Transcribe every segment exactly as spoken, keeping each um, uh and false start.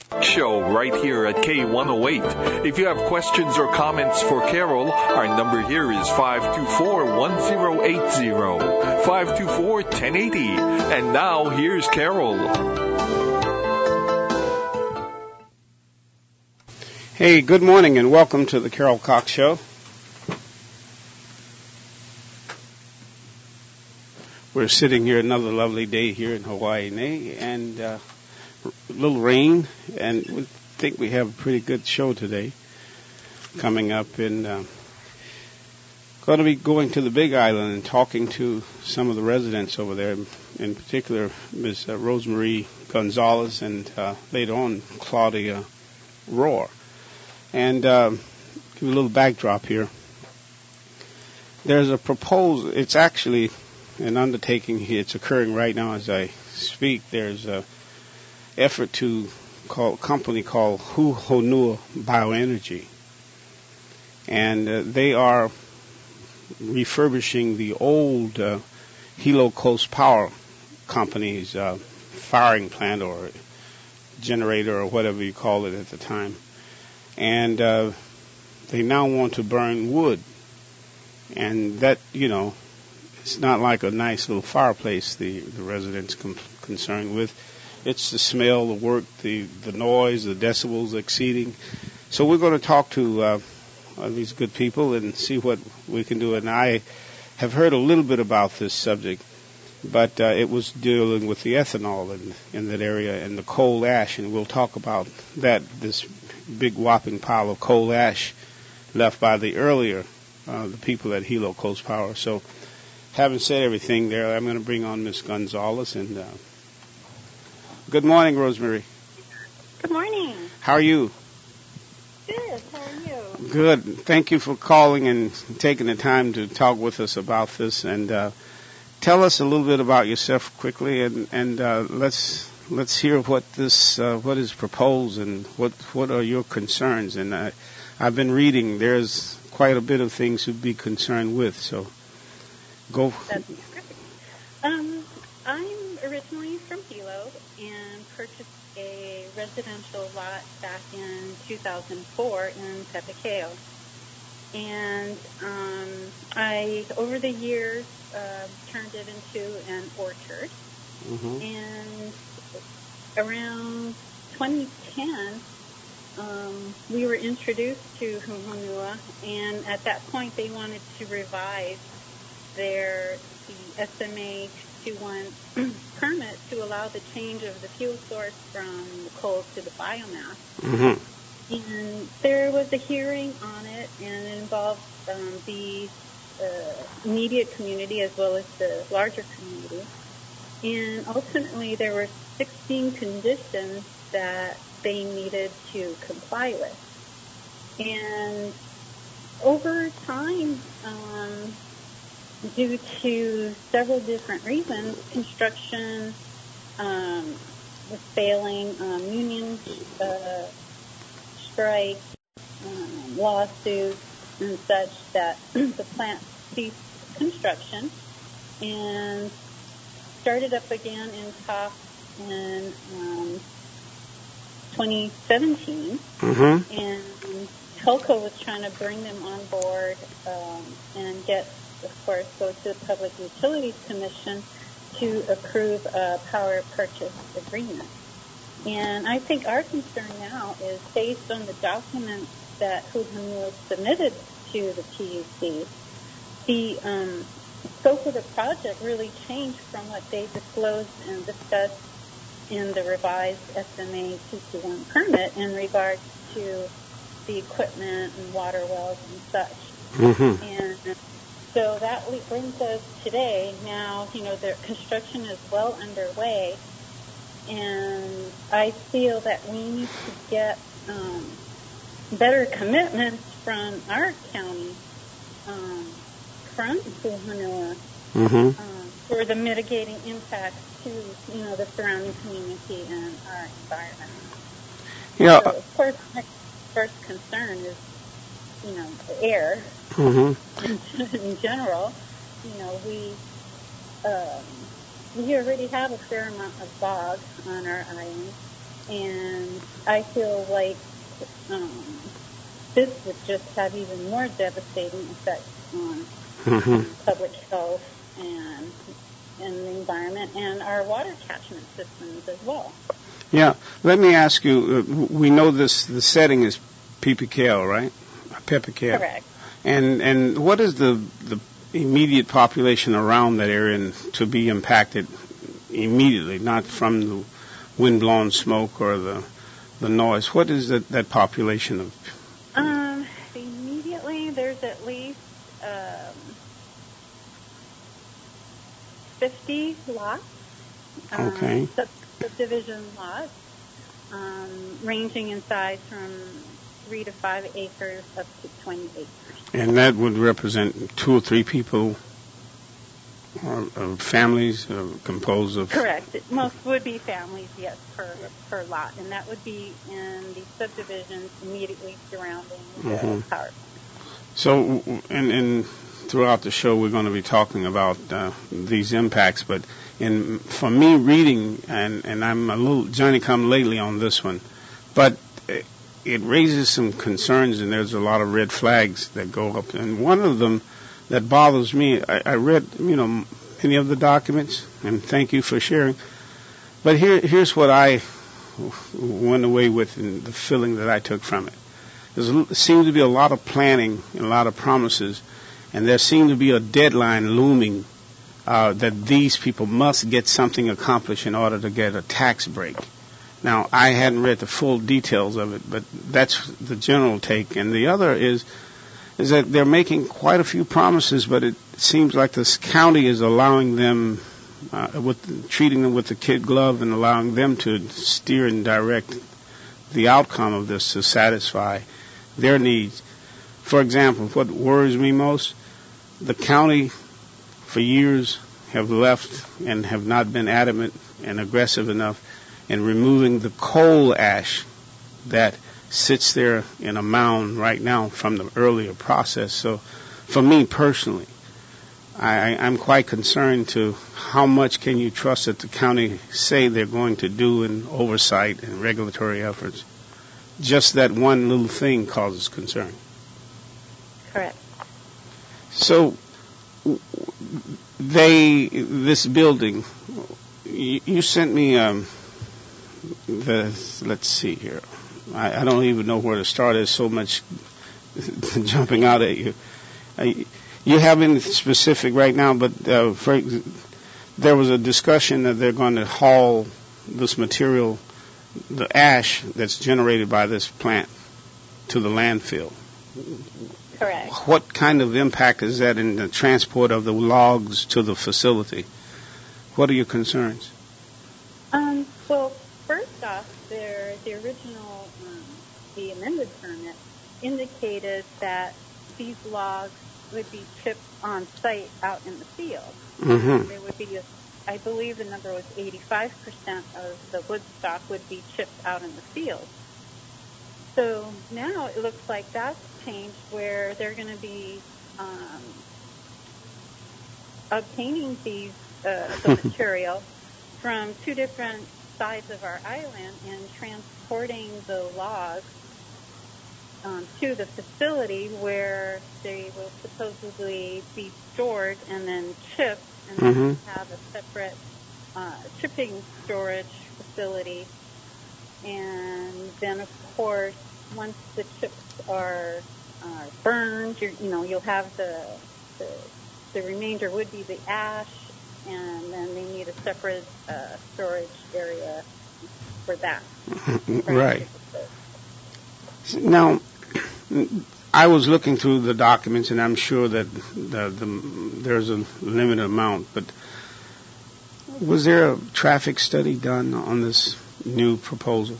Show right here at K one oh eight. If you have questions or comments for Carol, our number here is five two four, one oh eight oh, five two four, one oh eight oh. And now here's Carol. Hey, good morning and welcome to the Carol Cox Show. We're sitting here another lovely day here in Hawaii, and uh, a little rain, and we think we have a pretty good show today coming up. And uh, going to be going to the Big Island and talking to some of the residents over there, in particular Miz Rosemarie Gonzalez and uh, later on Claudia Rohr. And uh, give you a little backdrop here. There's a proposal. It's actually an undertaking here. It's occurring right now as I speak. There's a effort to call a company called Huhonua Bioenergy, and uh, they are refurbishing the old uh, Hilo Coast Power Company's uh, firing plant or generator or whatever you call it at the time, and uh, they now want to burn wood, and that, you know, it's not like a nice little fireplace the, the residents com- concerned with. It's the smell, the work, the, the noise, the decibels exceeding. So we're going to talk to uh, these good people and see what we can do. And I have heard a little bit about this subject, but uh, it was dealing with the ethanol in, in that area and the coal ash, and we'll talk about that, this big whopping pile of coal ash left by the earlier, uh, the people at Hilo Coast Power. So having said everything there, I'm going to bring on Miz Gonzalez. And uh, good morning, Rosemarie. Good morning. How are you? Good. How are you? Good. Thank you for calling and taking the time to talk with us about this. And uh, tell us a little bit about yourself quickly, and and uh, let's let's hear what this uh, what is proposed and what what are your concerns. And uh, I've been reading. There's quite a bit of things to be concerned with. So. Go. That's great. Um, I'm originally from Hilo and purchased a residential lot back in two thousand four in Pepekeo. And um, I, over the years, uh, turned it into an orchard. Mm-hmm. And around twenty ten, um, we were introduced to Huhonua, and at that point they wanted to revive their the S M A two twenty-one permit to allow the change of the fuel source from the coal to the biomass. Mm-hmm. And there was a hearing on it, and it involved um, the uh, immediate community as well as the larger community. And ultimately, there were sixteen conditions that they needed to comply with. And over time, um, due to several different reasons, construction um, was failing, um, union uh, strikes, um, lawsuits, and such, that the plant ceased construction and started up again in talks in um, twenty seventeen. Mm-hmm. And Telco was trying to bring them on board um, and get, of course, go to the Public Utilities Commission to approve a power purchase agreement. And I think our concern now is based on the documents that Huhonua submitted to the P U C. The um, scope of the project really changed from what they disclosed and discussed in the revised S M A two twenty-one permit in regards to the equipment and water wells and such. Mm-hmm. And so that brings us today. Now, you know, the construction is well underway, and I feel that we need to get um, better commitments from our county, um, from Huhonua, mm-hmm. um, for the mitigating impacts to, you know, the surrounding community and our environment. Yeah. So, of course, my first concern is, you know, the air. Mm-hmm. In general, you know, we um, we already have a fair amount of bog on our island, And I feel like um, this would just have even more devastating effects on Mm-hmm. um, public health and, and the environment and our water catchment systems as well. Yeah. Let me ask you, uh, we know this, the setting is Peppercale, right? Peppercale. Correct. And and what is the, the immediate population around that area and to be impacted immediately, not from the wind-blown smoke or the the noise? What is that, that population of? Um, immediately, there's at least um, fifty lots, um, Okay. sub- subdivision lots, um, ranging in size from three to five acres up to twenty acres. And that would represent two or three people, or, or families uh, composed of. Correct. Most would be families, yes, per per lot, and that would be in the subdivisions immediately surrounding the Mhm. power plant. So, and, and throughout the show, we're going to be talking about uh, these impacts. But in for me, reading, and, and I'm a little Johnny-come-lately on this one, but it, it raises some concerns, and there's a lot of red flags that go up. And one of them that bothers me, I, I read, you know, many of the documents, and thank you for sharing. But here, here's what I went away with, and the feeling that I took from it. There seemed to be a lot of planning and a lot of promises, and there seemed to be a deadline looming uh, that these people must get something accomplished in order to get a tax break. Now, I hadn't read the full details of it, but that's the general take. And the other is is that they're making quite a few promises, but it seems like this county is allowing them, uh, with treating them with the kid glove and allowing them to steer and direct the outcome of this to satisfy their needs. For example, what worries me most, the county for years have left and have not been adamant and aggressive enough in removing the coal ash that sits there in a mound right now from the earlier process. So for me personally, I, I'm quite concerned to how much can you trust that the county say they're going to do in oversight and regulatory efforts. Just that one little thing causes concern. Correct. So they, this building, you, you sent me, um, the, let's see here. I, I don't even know where to start. There's so much jumping out at you. I, you haven't specific right now, but uh, for, there was a discussion that they're going to haul this material, the ash that's generated by this plant, to the landfill. Correct. What kind of impact is that in the transport of the logs to the facility? What are your concerns? Um, well, first off, there, the original, um, the amended permit indicated that these logs would be chipped on site out in the field. Mm-hmm. There would be, a, I believe the number was eighty-five percent of the wood stock would be chipped out in the field. So now it looks like that's changed where they're going to be um, obtaining these uh, the material from two different sides of our island and transporting the logs um, to the facility where they will supposedly be stored and then chipped, and then Mm-hmm. have a separate uh, chipping storage facility. And then, of course, once the chips are uh, burned, you're, you know, you'll have the, the the remainder would be the ash, and then they need a separate uh, storage area for that. Right. Now, I was looking through the documents, and I'm sure that the, the, there's a limited amount, but was there a traffic study done on this new proposal?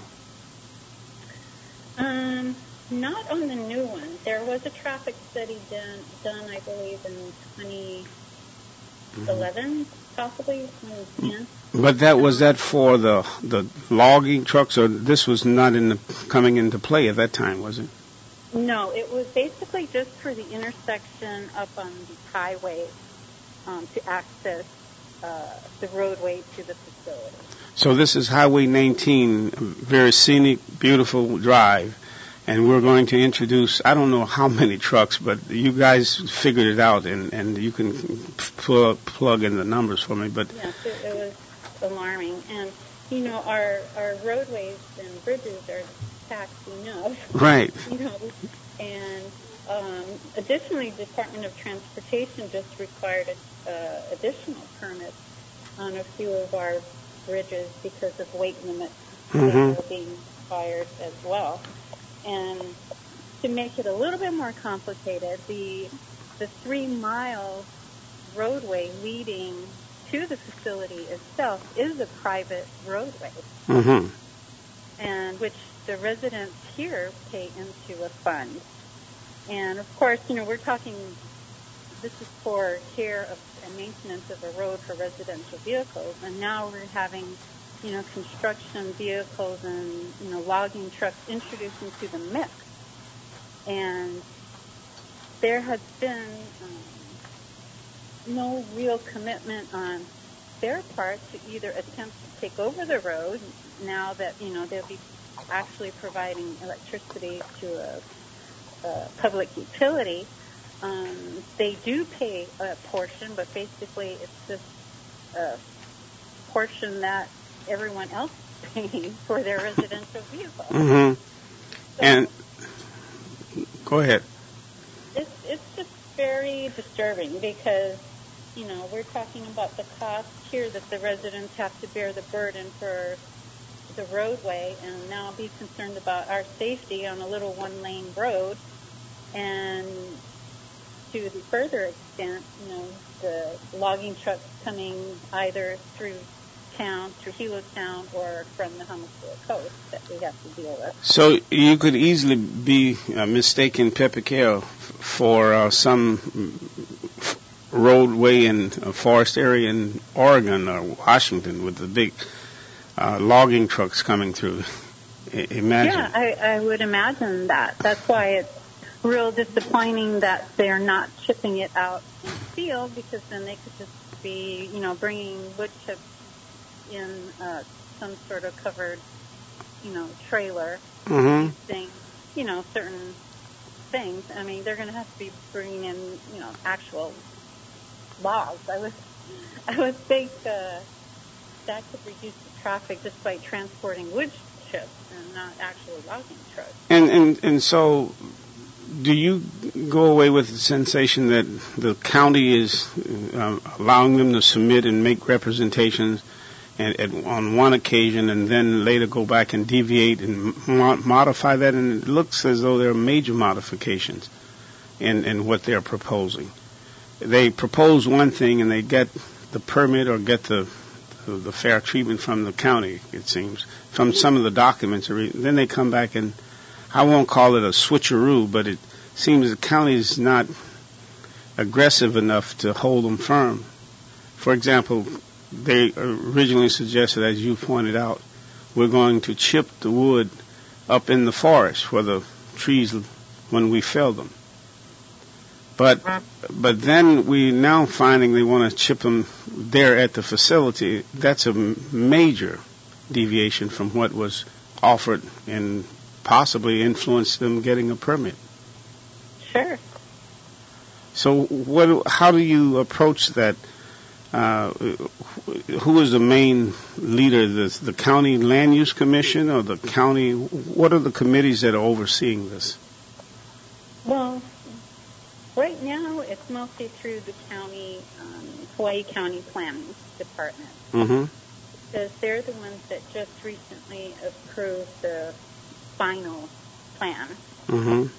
Um, not on the new one. There was a traffic study done, done I believe, in twenty eleven, possibly twenty ten. But that was that for the the logging trucks, or this was not in the, coming into play at that time, was it? No, it was basically just for the intersection up on the highway um, to access uh, the roadway to the facility. So this is Highway nineteen, a very scenic, beautiful drive. And we're going to introduce, I don't know how many trucks, but you guys figured it out, and, and you can plug, plug in the numbers for me. But yes, it, it was alarming. And, you know, our, our roadways and bridges are packed enough. Right. You know, and um, additionally, the Department of Transportation just required uh, additional permits on a few of our bridges because of weight limits mm-hmm. that are being required as well. And to make it a little bit more complicated, the the three-mile roadway leading to the facility itself is a private roadway, mm-hmm. and which the residents here pay into a fund. And, of course, you know, we're talking, this is for care of and maintenance of a road for residential vehicles, and now we're having you know, construction vehicles and, you know, logging trucks introduced into the mix. And there has been um, no real commitment on their part to either attempt to take over the road now that, you know, they'll be actually providing electricity to a, a public utility. Um, they do pay a portion, but basically it's just a portion that everyone else paying for their residential vehicle. Mm-hmm. So and go ahead. It's it's just very disturbing because, you know, we're talking about the cost here that the residents have to bear the burden for the roadway and now be concerned about our safety on a little one-lane road. And to the further extent, you know, the logging trucks coming either through town, through Hilo Town, or from the Hamakua coast that we have to deal with. So you could easily be uh, mistaken Pepekeo for uh, some roadway in a forest area in Oregon or Washington with the big uh, logging trucks coming through. I- imagine. Yeah, I, I would imagine that. That's why it's real disappointing that they're not shipping it out in the field, because then they could just be, you know, bringing wood chips in uh, some sort of covered, you know, trailer, mm-hmm. using, you know, certain things. I mean, they're going to have to be bringing in, you know, actual logs. I would, I would think uh, that could reduce the traffic just by transporting wood chips and not actual logging trucks. And and and so, do you go away with the sensation that the county is uh, allowing them to submit and make representations and, and on one occasion, and then later go back and deviate and mo- modify that? And it looks as though there are major modifications in, in what they're proposing. They propose one thing and they get the permit or get the, the, the fair treatment from the county, it seems, from some of the documents. Then they come back and, I won't call it a switcheroo, but it seems the county is not aggressive enough to hold them firm. For example, they originally suggested, as you pointed out, we're going to chip the wood up in the forest for the trees when we fell them. But but then we now finding they want to chip them there at the facility. That's a major deviation from what was offered and possibly influenced them getting a permit. Sure. So what? How do you approach that? Uh, who is the main leader? The, the county land use commission or the county? What are the committees that are overseeing this? Well, right now it's mostly through the county, um, Hawaii County Planning Department. Mm-hmm. Because they're the ones that just recently approved the final plan. Mm-hmm. Um,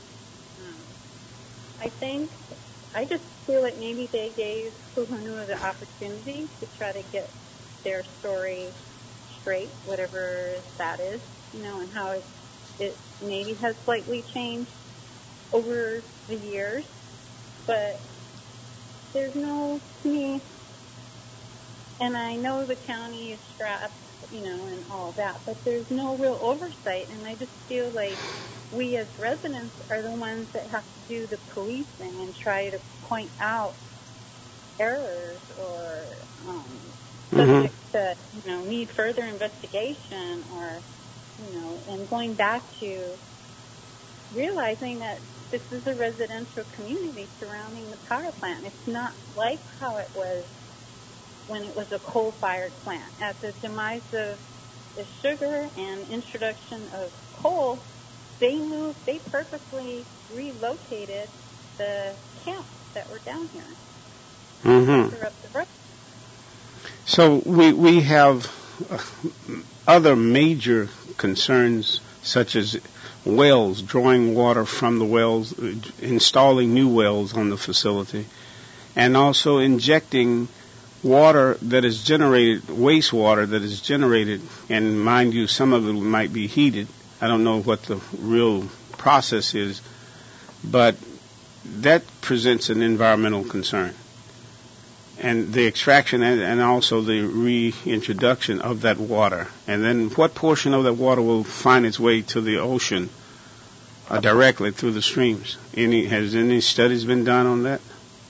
I think, I just feel like maybe they gave Puhonua the opportunity to try to get their story straight, whatever that is, you know, and how it, it maybe has slightly changed over the years. But there's no, to me, and I know the county is strapped, you know, and all that, but there's no real oversight, and I just feel like we as residents are the ones that have to do the policing and try to point out errors or um, mm-hmm. subject that, you know, need further investigation, or, you know, and going back to realizing that this is a residential community surrounding the power plant. It's not like how it was when it was a coal-fired plant. At the demise of the sugar and introduction of coal, they moved, they purposely relocated the camps that were down here. Mm-hmm. Up the road. So we we have other major concerns, such as wells, drawing water from the wells, installing new wells on the facility, and also injecting water that is generated, wastewater that is generated, and mind you, some of it might be heated. I don't know what the real process is, but that presents an environmental concern. And the extraction and, and also the reintroduction of that water. And then what portion of that water will find its way to the ocean uh, directly through the streams? Any Has any studies been done on that?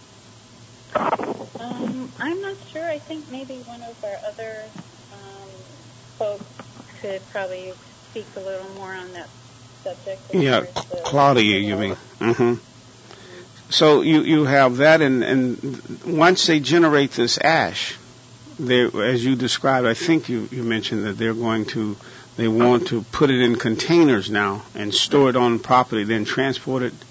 Um, I'm not sure. I think maybe one of our other um, folks could probably speak a little more on that subject. Yeah, Claudia, you mean. Mm-hmm. So you, you have that, and, and once they generate this ash, they, as you described, I think you, you mentioned that they're going to, they want to put it in containers now and store it on property, then transport it.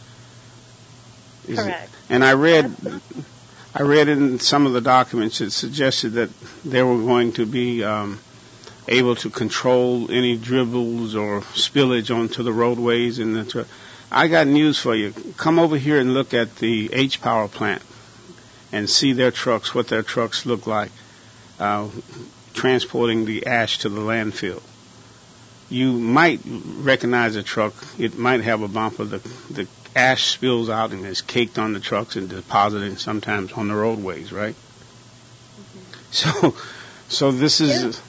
Is Correct. It, and I read, I read in some of the documents it suggested that they were going to be um, able to control any dribbles or spillage onto the roadways and the. Tra- I got news for you. Come over here and look at the H Power plant and see their trucks, what their trucks look like, uh, transporting the ash to the landfill. You might recognize a truck. It might have a bumper. The, the ash spills out and is caked on the trucks and deposited sometimes on the roadways, right? Mm-hmm. So, so this is,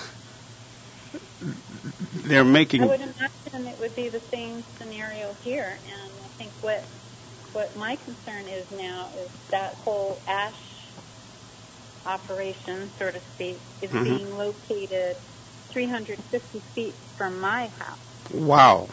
yeah. They're making... I would imagine it would be the same scenario here, and I think what what my concern is now is that whole ash operation, so to speak, is mm-hmm. being located three hundred fifty feet from my house. Wow.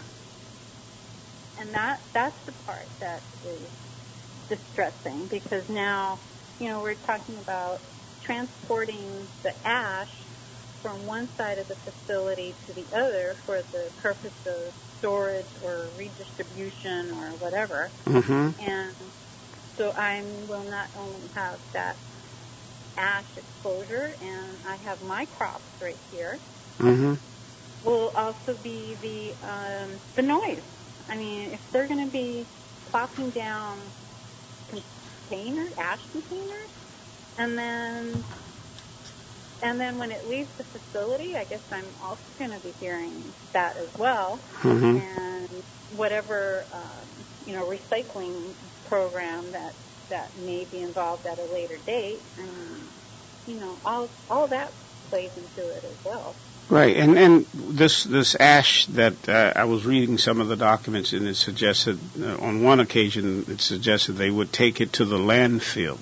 And that that's the part that is distressing, because now, you know, we're talking about transporting the ash from one side of the facility to the other for the purpose of storage or redistribution or whatever. Mm-hmm. And so I will not only have that ash exposure, and I have my crops right here. Mm-hmm. Will also be the um, the noise. I mean, if they're going to be plopping down containers, ash containers, and then and then when it leaves the facility, I guess I'm also going to be hearing that as well. Mm-hmm. And whatever um, you know recycling program that that may be involved at a later date, um, you know, all all that plays into it as well. Right, and and this this ash that uh, I was reading some of the documents, and it suggested uh, on one occasion it suggested they would take it to the landfill,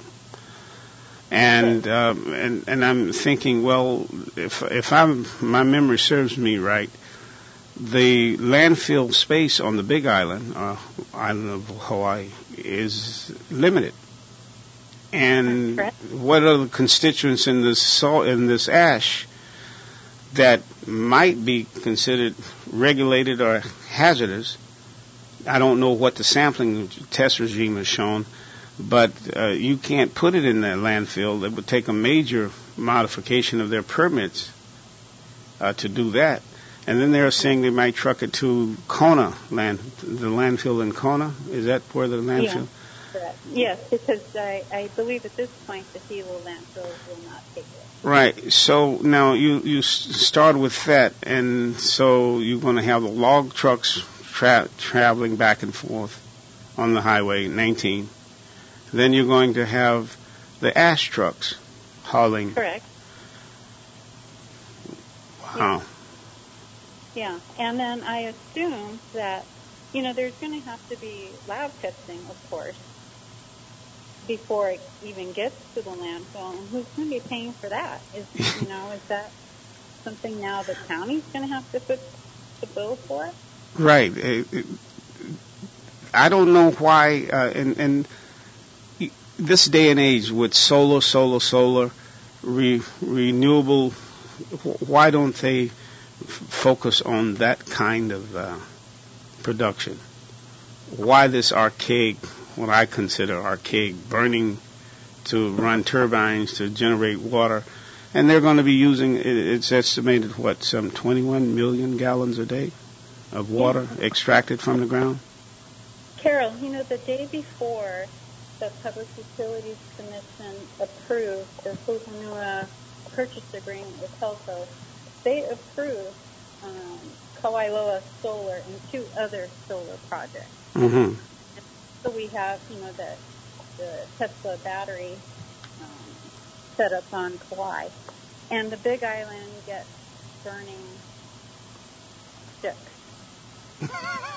and um, and and I'm thinking, well, if if I'm my memory serves me right, the landfill space on the Big Island, uh, island of Hawaii, is limited, and what are the constituents in this salt in this ash that might be considered regulated or hazardous? I don't know what the sampling test regime has shown, but uh, you can't put it in that landfill. It would take a major modification of their permits uh, to do that. And then they're saying they might truck it to Kona land, the landfill in Kona. Is that where the landfill? Yeah, correct. Yes, because I, I believe at this point the Hilo landfill will not take it. Right. So now you you start with that, and so you're going to have the log trucks tra- traveling back and forth on the highway nineteen. Then you're going to have the ash trucks hauling. Correct. Wow. Yeah. yeah. And then I assume that, you know, there's going to have to be lab testing, of course. before it even gets to the landfill. And who's going to be paying for that? Is you know is that something now the county's going to have to put the bill for? Right. It, it, I don't know why. Uh, and, and this day and age with solar, solar, solar, re, renewable, why don't they f- focus on that kind of uh, production? Why this archaic, what I consider archaic, burning to run turbines to generate water? And they're going to be using, it's estimated, what, some twenty-one million gallons a day of water yeah. extracted from the ground? Carol, you know, the day before the Public Utilities Commission approved the Hohonua purchase agreement with Helco, they approved um, Kawailoa Solar and two other solar projects. Mm-hmm. So we have, you know, the, the Tesla battery um, set up on Kauai. And the Big Island gets burning sticks.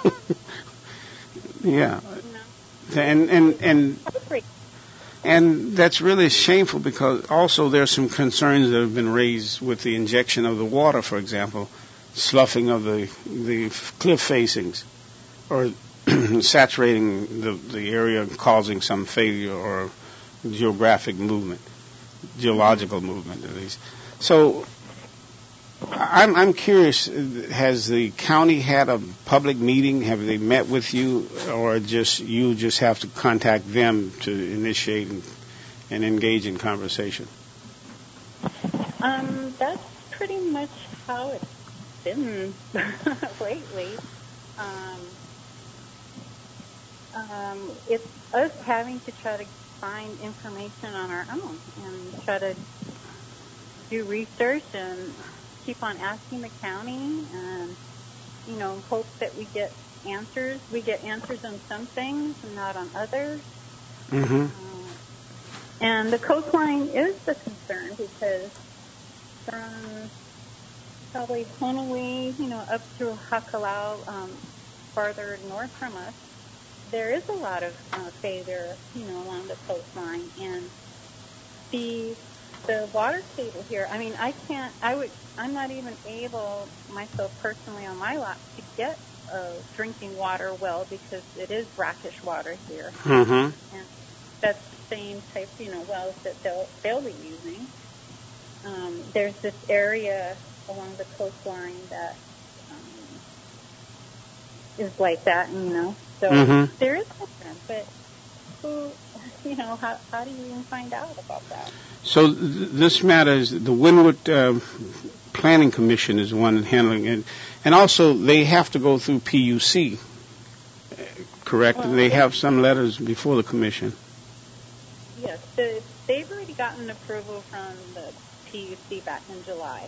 Yeah. And, and, and, and that's really shameful because also there's some concerns that have been raised with the injection of the water, for example, sloughing of the, the cliff facings or saturating the, the area and causing some failure or geographic movement, geological movement at least. So I'm, I'm curious, has the county had a public meeting? Have they met with you, or just you just have to contact them to initiate and, and engage in conversation? Um, that's pretty much how it's been lately. Um, um, it's us having to try to find information on our own and try to do research and keep on asking the county and, you know, hope that we get answers. We get answers on some things and not on others. Mm-hmm. Uh, and the coastline is the concern because from probably Honolulu, you know, up through Hakalau, um, farther north from us, there is a lot of uh, failure, you know, along the coastline. And the the water table here, I mean, I can't, I would, I'm not even able myself personally on my lot to get a drinking water well because it is brackish water here. Mm-hmm. And that's the same type, you know, wells that they'll, they'll be using. Um, there's this area along the coastline that um, is like that, you know. So mm-hmm. there is concern, but who, you know, how, how do you even find out about that? So th- this matters. The Wynwood uh, Planning Commission is the one handling it, and also they have to go through P U C, correct? Well, they have some letters before the commission. Yes, the, they've already gotten approval from the P U C back in July.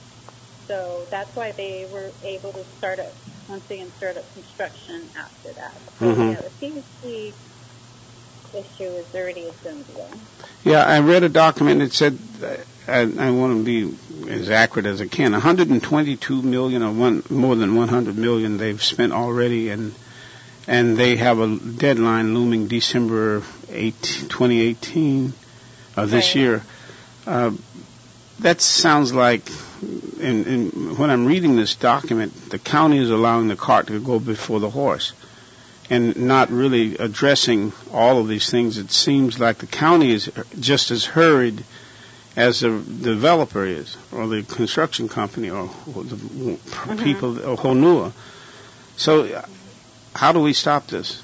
So that's why they were able to start up, once they can start up construction after that. So Mm-hmm. yeah, the P U C issue is already a done deal. Yeah, I read a document that said, uh, I, I want to be as accurate as I can, one hundred twenty-two million or one, more than one hundred million they've spent already, and and they have a deadline looming December eighth, twenty eighteen of this right. year. Uh, that sounds like, in, in, when I'm reading this document, the county is allowing the cart to go before the horse and not really addressing all of these things. It seems like the county is just as hurried as the developer is, or the construction company, or the mm-hmm. people, or Honua. So how do we stop this?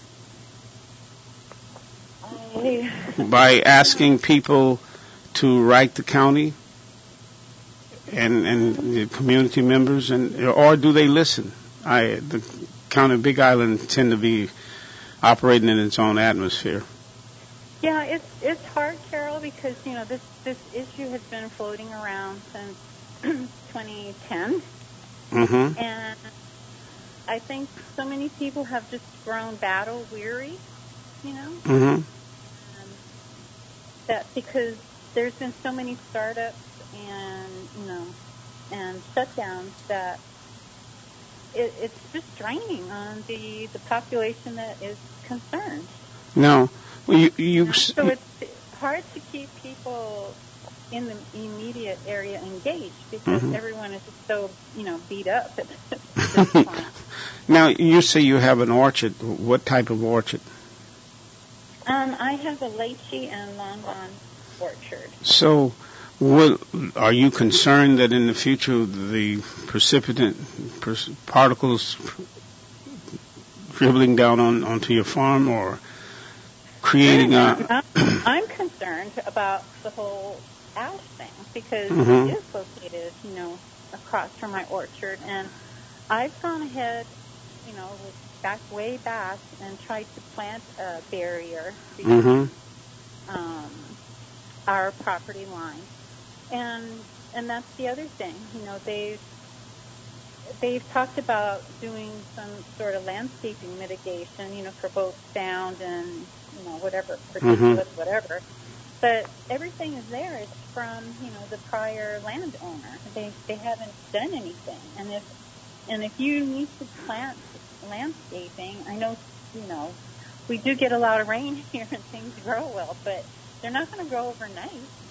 I... By asking people to write the county and, and the community members, and or do they listen? I the County of Big Island tend to be operating in its own atmosphere. Yeah, it's it's hard, Carol, because you know this this issue has been floating around since twenty ten, mm-hmm. and I think so many people have just grown battle weary, you know. Mm-hmm. Um, that because there's been so many startups and you know and shutdowns that it, it's just draining on the the population that is concerned. Now, Well, you, you so it's hard to keep people in the immediate area engaged because mm-hmm. everyone is just so, you know, beat up at this point. Now, you say you have an orchard. What type of orchard? Um, I have a lychee and longbon orchard. So, will, are you concerned that in the future the precipitant pers- particles dribbling down on onto your farm or creating a... I'm concerned about the whole ash thing because mm-hmm. it is located, you know, across from my orchard, and I've gone ahead, you know, back way back and tried to plant a barrier between mm-hmm. um, our property line, and and that's the other thing, you know, they've they've talked about doing some sort of landscaping mitigation, you know, for both sound and, you know, whatever, particulate, mm-hmm. whatever. But everything is there. It's from, you know, the prior landowner. They they haven't done anything. And if and if you need to plant landscaping, I know, you know, we do get a lot of rain here and things grow well, but they're not going to grow overnight.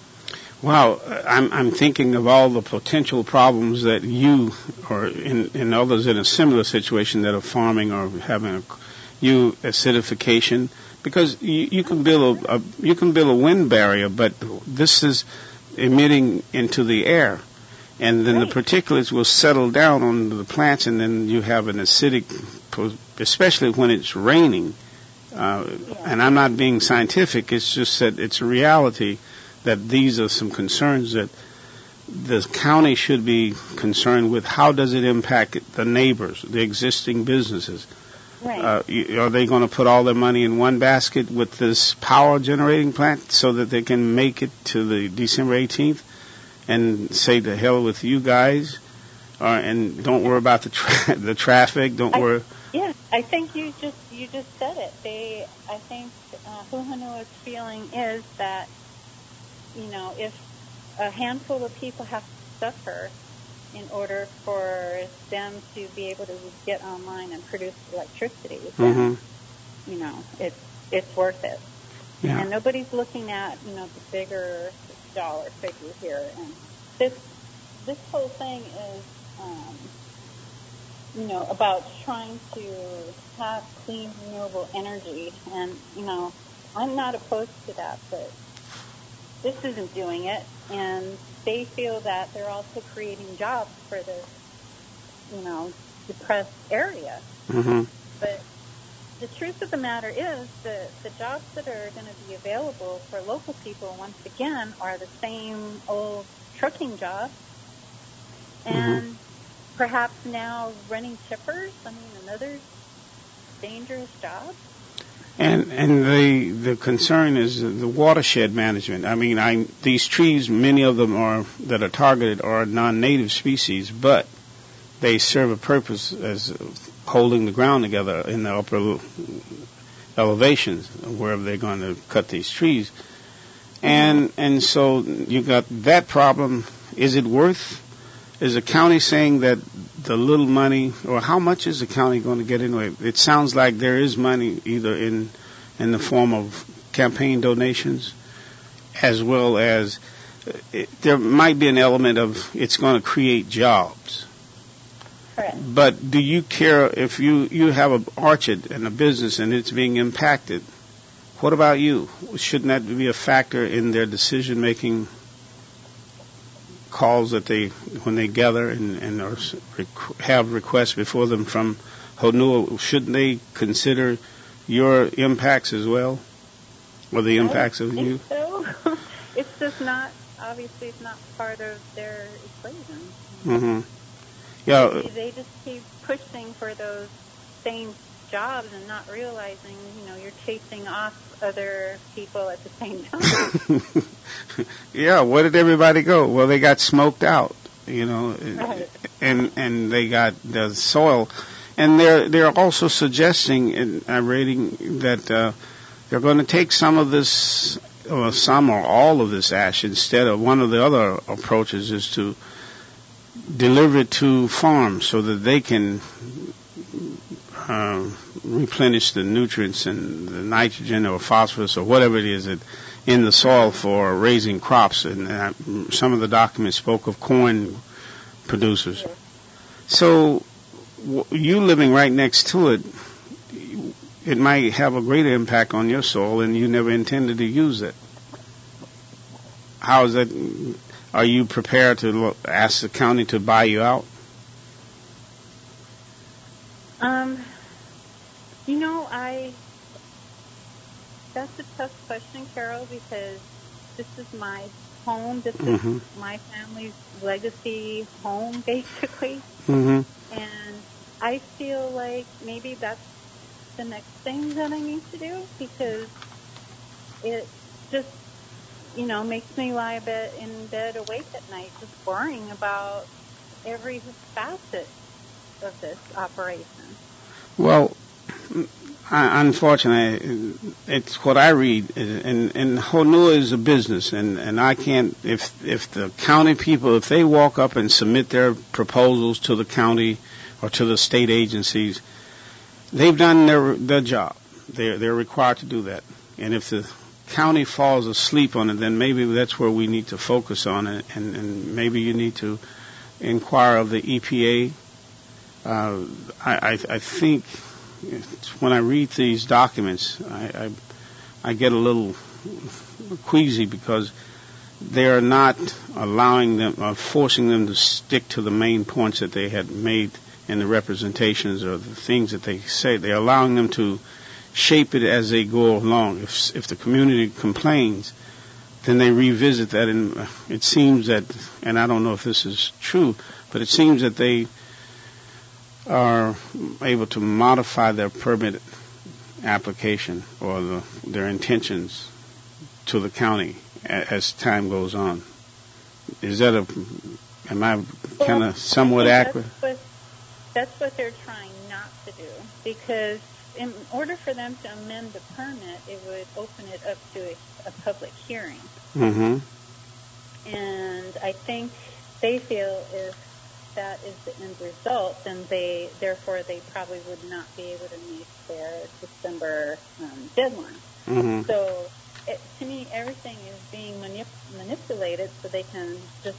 Wow, I'm I'm thinking of all the potential problems that you or in, in others in a similar situation that are farming or having a, you acidification, because you, you can build a, a you can build a wind barrier, but this is emitting into the air, and then right. the particulates will settle down on the plants, and then you have an acidic, especially when it's raining. Uh, yeah. And I'm not being scientific; it's just that it's a reality. That these are some concerns that the county should be concerned with. How does it impact the neighbors, the existing businesses? Right. Uh, are they going to put all their money in one basket with this power generating plant so that they can make it to the December eighteenth and say to hell with you guys, uh, and don't worry about the tra- the traffic? Don't I, worry. Yeah, I think you just you just said it. They, I think, uh, Huhunua's feeling is that, you know, if a handful of people have to suffer in order for them to be able to get online and produce electricity, then, mm-hmm. you know, it's it's worth it. Yeah. And nobody's looking at, you know, the bigger dollar figure here. And this this whole thing is, um, you know, about trying to have clean, renewable energy. And, you know, I'm not opposed to that, but this isn't doing it, and they feel that they're also creating jobs for this, you know, depressed area. Mm-hmm. But the truth of the matter is that the jobs that are going to be available for local people, once again, are the same old trucking jobs, and mm-hmm. perhaps now running tippers. I mean, another dangerous job. And and the the concern is the watershed management. I mean, I these trees, many of them are that are targeted are non-native species, but they serve a purpose as holding the ground together in the upper elevations wherever they're going to cut these trees. And and so you got that problem. Is it worth? Is the county saying that the little money, or how much is the county going to get anyway? It sounds like there is money either in in the form of campaign donations, as well as it, there might be an element of it's going to create jobs. Correct. But do you care if you, you have an orchard and a business and it's being impacted? What about you? Shouldn't that be a factor in their decision-making calls that they, when they gather and, and are, have requests before them from Honua, shouldn't they consider your impacts as well, or the impacts of you? So it's just not, obviously, it's not part of their equation. Mm-hmm. Yeah. They, they just keep pushing for those same jobs and not realizing, you know, you're chasing off other people at the same time. Yeah, where did everybody go? Well, they got smoked out, you know, right. and and they got the soil, and they're they're also suggesting, in uh, reading that uh, they're going to take some of this, or some or all of this ash instead of one of the other approaches is to deliver it to farms so that they can uh, replenish the nutrients and the nitrogen or phosphorus or whatever it is that in the soil for raising crops. And uh, some of the documents spoke of corn producers. Yes. So w- you living right next to it, it might have a greater impact on your soil, and you never intended to use it. How is that? Are you prepared to lo- ask the county to buy you out? Um, you know, I, that's a tough question, Carol, because this is my home. This Mm-hmm. is my family's legacy home, basically. Mm-hmm. And I feel like maybe that's the next thing that I need to do, because it just, you know, makes me lie bed in bed awake at night just worrying about every facet of this operation. Well, I, unfortunately, it's what I read, and, and Honua is a business, and, and I can't, if if the county people, if they walk up and submit their proposals to the county or to the state agencies, they've done their their job. They're they're required to do that. And if the county falls asleep on it, then maybe that's where we need to focus on it, and, and maybe you need to inquire of the E P A. Uh, I, I, I think when I read these documents, I, I, I get a little queasy because they are not allowing them, or forcing them to stick to the main points that they had made in the representations or the things that they say. They're allowing them to shape it as they go along. If, if the community complains, then they revisit that, and it seems that, and I don't know if this is true, but it seems that they are able to modify their permit application or the, their intentions to the county a, as time goes on. Is that a, am I kind of somewhat accurate? That's what, that's what they're trying not to do, because in order for them to amend the permit, it would open it up to a, a public hearing. Mm-hmm. And I think they feel if that is the end result, then they, therefore, they probably would not be able to meet their December um, deadline. Mm-hmm. So, it, to me, everything is being manip- manipulated so they can just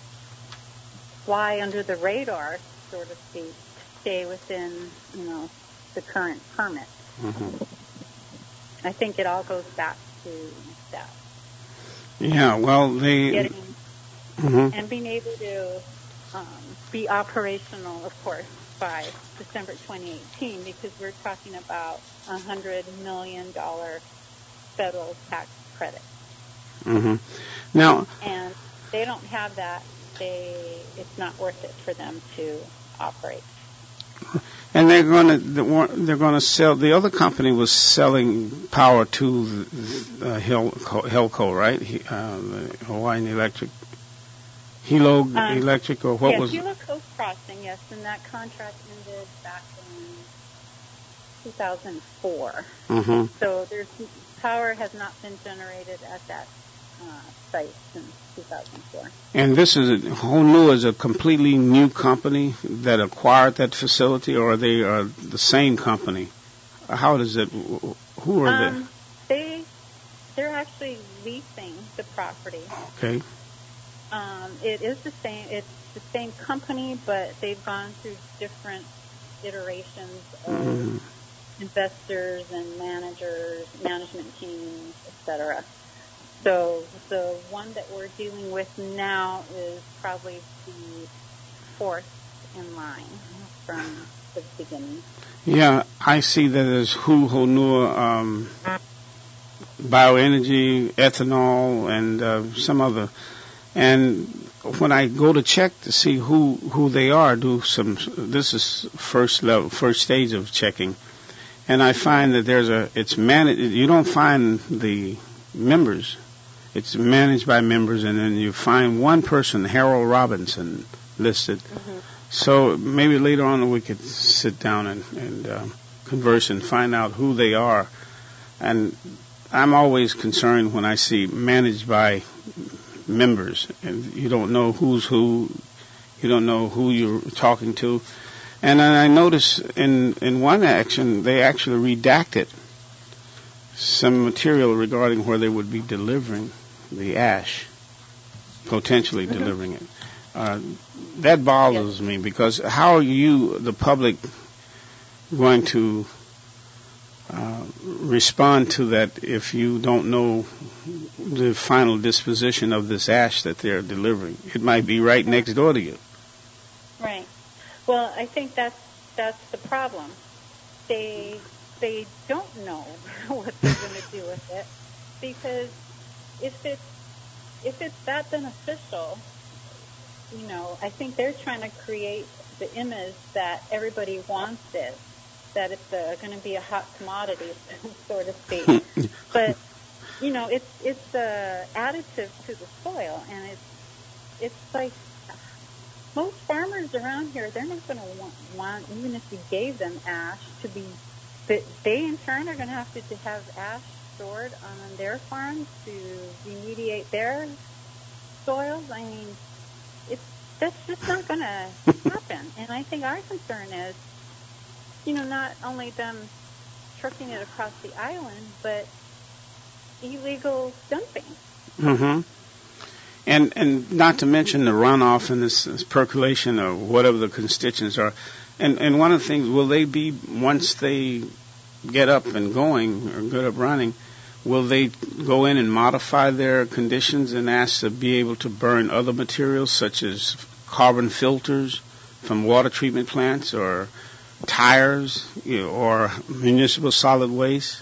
fly under the radar, so to speak, stay within, you know, the current permit. Mm-hmm. I think it all goes back to that. Yeah, well, they... Getting, mm-hmm. and being able to um, be operational, of course, by December twenty eighteen, because we're talking about a one hundred million dollars federal tax credit. Mm-hmm. Now... And they don't have that. They, it's not worth it for them to operate. And they're going to they're going to sell. The other company was selling power to uh, Helco, right? He, uh, the Hawaiian Electric, Hilo um, Electric, or what yes, was? Yes, Hilo Coast Crossing. Yes, and that contract ended back in two thousand four. Mm-hmm. So there's power has not been generated at that uh, site since two thousand four. And this is a, Honua is a completely new company that acquired that facility, or are they are the same company? How does it? Who are um, they? They they're actually leasing the property. Okay. Um, it is the same. It's the same company, but they've gone through different iterations of mm-hmm. investors and managers, management teams, et cetera. So the one that we're dealing with now is probably the fourth in line from the beginning. Yeah, I see that as Hu Honua um, Bioenergy, ethanol, and uh, some other. And when I go to check to see who, who they are, do some. This is first level, first stage of checking, and I find that there's a. It's managed. You don't find the members. It's managed by members, and then you find one person, Harold Robinson, listed. Mm-hmm. So maybe later on we could sit down and, and uh, converse and find out who they are. And I'm always concerned when I see managed by members, and you don't know who's who, you don't know who you're talking to. And I noticed in, in one action, they actually redacted some material regarding where they would be delivering the ash, potentially mm-hmm. delivering it. Uh, that bothers yes. me, because how are you, the public, going to uh, respond to that if you don't know the final disposition of this ash that they're delivering? It might be right next door to you. Right. Well, I think that's that's the problem. They they don't know what they're going to do with it, because if it's if it's that beneficial, you know, I think they're trying to create the image that everybody wants it, that it's going to be a hot commodity, so to speak. But you know, it's it's a additive to the soil, and it's it's like most farmers around here, they're not going to want, want, even if you gave them ash, to be, but they in turn are going to have to, to have ash stored on their farms to remediate their soils. I mean, it's that's just not going to happen. And I think our concern is, you know, not only them trucking it across the island, but illegal dumping. Mm-hmm. And and not to mention the runoff and this, this percolation or whatever the constituents are. And and one of the things, will they be, once they get up and going or get up running, will they go in and modify their conditions and ask to be able to burn other materials such as carbon filters from water treatment plants, or tires, you know, or municipal solid waste?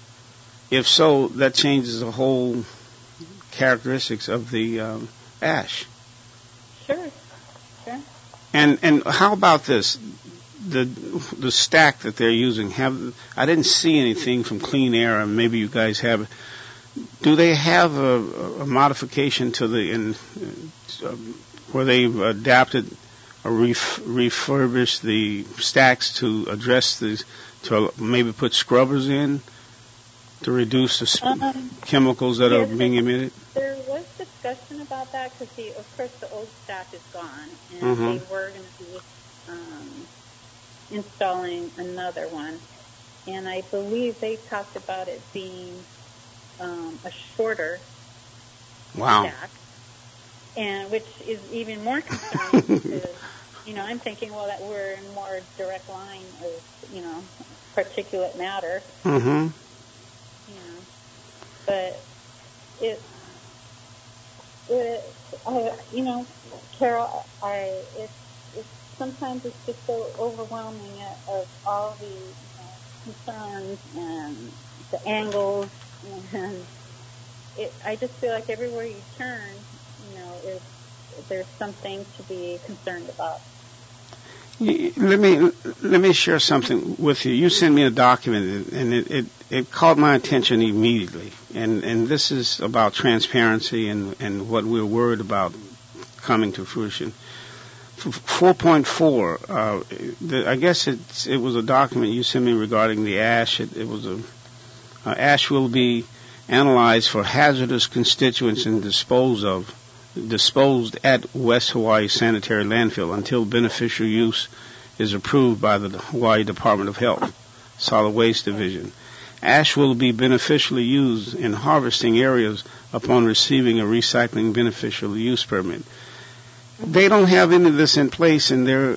If so, that changes the whole characteristics of the um, ash. Sure, sure. And and how about this? The the stack that they're using, have I didn't see anything from Clean Air, and maybe you guys have. Do they have a, a modification to the in uh, where they've adapted or ref, refurbished the stacks to address these, to maybe put scrubbers in to reduce the um, chemicals that yes, are being emitted? There was discussion about that, because, of course, the old stack is gone, and mm-hmm. they were going to be um, installing another one. And I believe they talked about it being um, a shorter wow. stack, and which is even more concerning because, you know, I'm thinking, well, that we're in more direct line of, you know, particulate matter. Mm-hmm. You know, but it, it, I, you know, Carol, I, it's, it's sometimes it's just so overwhelming of all the you know, concerns and the angles, and it, I just feel like everywhere you turn, you know, is, there's something to be concerned about. Let me let me share something with you. You sent me a document, and it, it, it caught my attention immediately. And, and this is about transparency and, and what we're worried about coming to fruition. four point four, uh, the, I guess it's, it was a document you sent me regarding the ash. It, it was a uh, ash will be analyzed for hazardous constituents and disposed of. disposed at West Hawaii Sanitary Landfill until beneficial use is approved by the Hawaii Department of Health, Solid Waste Division. Ash will be beneficially used in harvesting areas upon receiving a recycling beneficial use permit. They don't have any of this in place, and they're,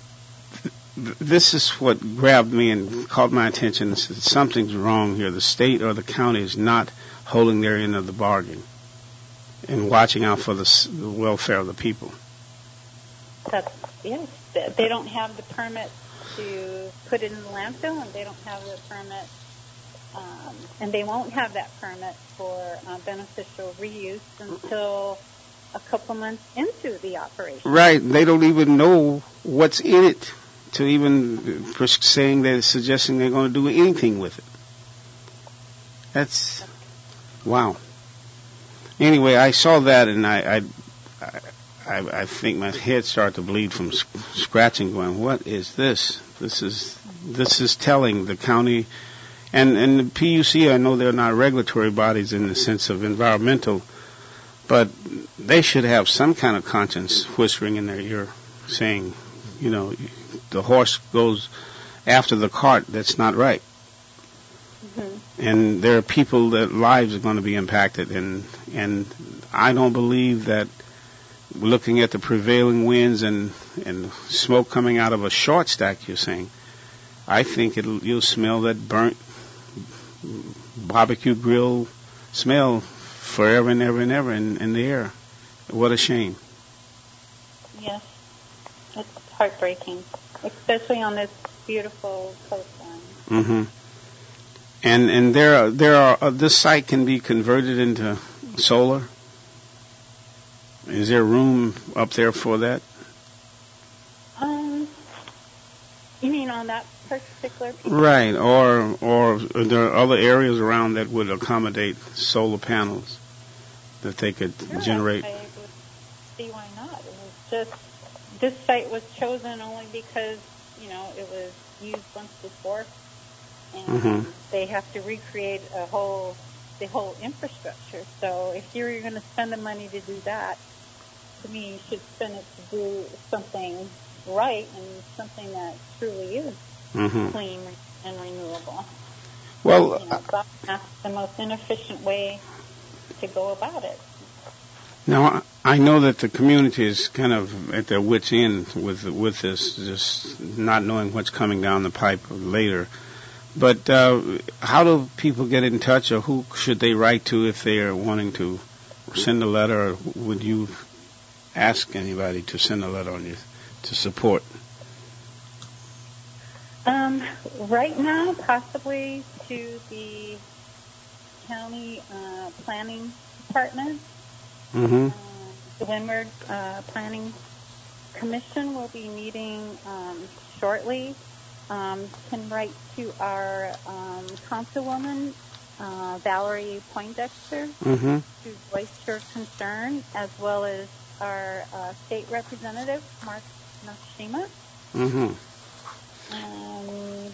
this is what grabbed me and caught my attention. Something's wrong here. The state or the county is not holding their end of the bargain and watching out for the, the welfare of the people. That's, yes. They don't have the permit to put it in the landfill, and they don't have the permit, um, and they won't have that permit for uh, beneficial reuse until a couple months into the operation. Right. They don't even know what's in it to even for saying they're suggesting they're going to do anything with it. That's, wow. Anyway, I saw that, and I, I, I, I think my head started to bleed from scratching. Going, what is this? This is this is telling the county, and and the P U C. I know they're not regulatory bodies in the sense of environmental, but they should have some kind of conscience whispering in their ear, saying you know, the horse goes after the cart. That's not right. Mm-hmm. And there are people that lives are going to be impacted, and and I don't believe that looking at the prevailing winds and and smoke coming out of a short stack, you're saying, I think it'll you'll smell that burnt barbecue grill smell forever and ever and ever in, in the air. What a shame. Yes, it's heartbreaking, especially on this beautiful coastline. Mm-hmm. And and there are, there are uh, this site can be converted into solar. Is there room up there for that? Um, you mean on that particular piece? Right, or or there are other areas around that would accommodate solar panels that they could sure, generate. I would see why not. It was just this site was chosen only because you know it was used once before, and Mm-hmm. they have to recreate a whole the whole infrastructure. So if you were going to spend the money to do that, to me, you should spend it to do something right and something that truly is Mm-hmm. clean and renewable. Well, You know, so that's the most inefficient way to go about it. now I know that the community is kind of at their wits' end with with this, just not knowing what's coming down the pipe later. But uh, how do people get in touch, or who should they write to if they are wanting to send a letter? Or would you ask anybody to send a letter on you to support? Um, right now, possibly to the county uh, planning department. Mm-hmm. Uh, the Windward uh, Planning Commission will be meeting um, shortly. Um, you can write to our um, councilwoman, uh, Valerie Poindexter, Mm-hmm. to voice your concern, as well as our uh, state representative, Mark Nashima. Mm-hmm. Um,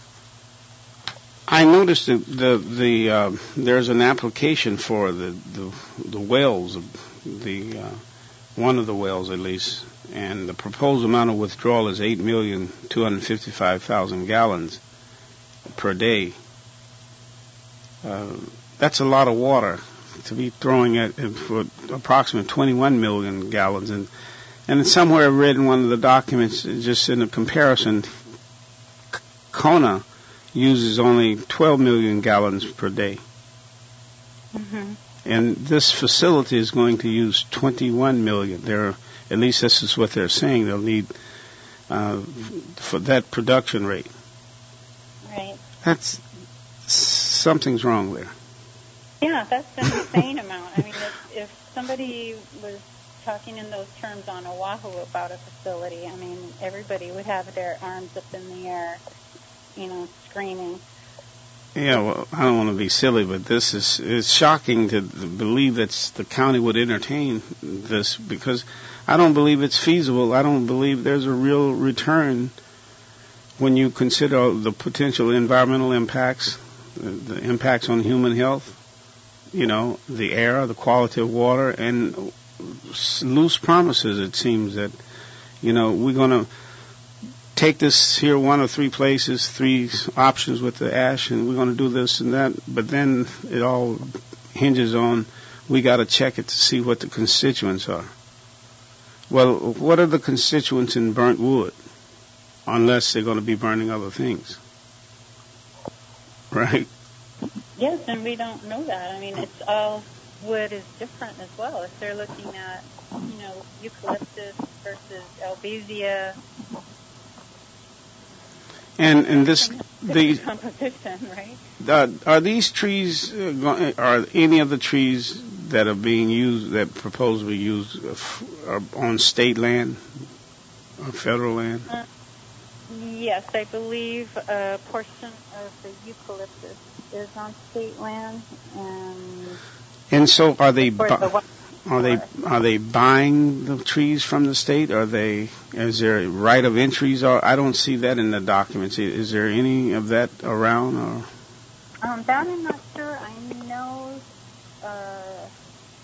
I noticed that the the uh, there's an application for the the, the wells, the uh, one of the wells at least, and the proposed amount of withdrawal is eight million two hundred fifty-five thousand gallons per day. Uh, that's a lot of water to be throwing at for approximately twenty-one million gallons, and and somewhere I read in one of the documents, just in a comparison, Kona uses only twelve million gallons per day. mm-hmm. And this facility is going to use twenty-one million. They're, at least this is what they're saying, they'll need uh, for that production rate. Right. That's, something's wrong there. Yeah, that's an insane amount. I mean, if, if somebody was talking in those terms on Oahu about a facility, I mean, everybody would have their arms up in the air, you know, screaming. Yeah, well, I don't want to be silly, but this is it's shocking to believe that the county would entertain this, because I don't believe it's feasible. I don't believe there's a real return when you consider the potential environmental impacts, the, the impacts on human health, you know, the air, the quality of water, and loose promises, it seems, that, you know, we're going to take this here one or three places, three options with the ash, and we're going to do this and that, but then it all hinges on we got to check it to see what the constituents are. Well, what are the constituents in burnt wood? Unless they're going to be burning other things. Right? Yes, and we don't know that. I mean, it's all wood is different as well. If they're looking at, you know, eucalyptus versus albizia. And and this the composition, right? Uh, are these trees? Uh, go- are any of the trees that are being used, that proposed to be used, uh, f- are on state land or federal land? Uh, yes, I believe a portion of the eucalyptus is on state land, and And so, are they? Bu- the Are they are they buying the trees from the state? Are they? Is there a right of entries? Or I don't see that in the documents. Is there any of that around? Or Um, that I'm not sure. I know uh,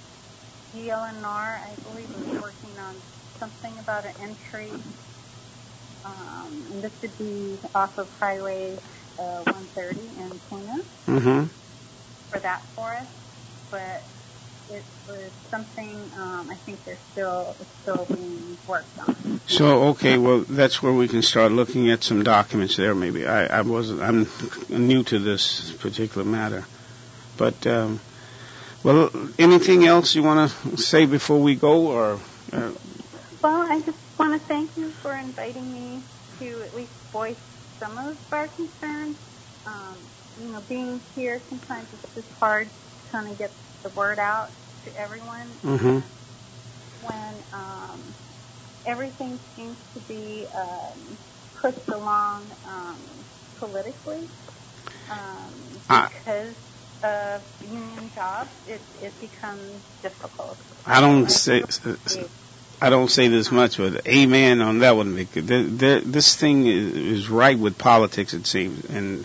D L N R, I believe, is working on something about an entry Um, and this would be off of Highway uh, one thirty in Puna Mm-hmm. for that forest. But it was something um, I think they're still it's still being worked on. So, okay, well, that's where we can start looking at some documents there. Maybe I, I wasn't. I'm new to this particular matter, but um, well, anything else you want to say before we go, or? Uh, Well, I just want to thank you for inviting me to at least voice some of our concerns. Um, you know, being here sometimes it's just hard to kind of get the word out to everyone. mm-hmm. When um, everything seems to be um, pushed along um, politically um, I, because of union jobs, it, it becomes difficult. I don't say I don't say this much, but amen on that one, Vic. There, there, this thing is, is right with politics, it seems, and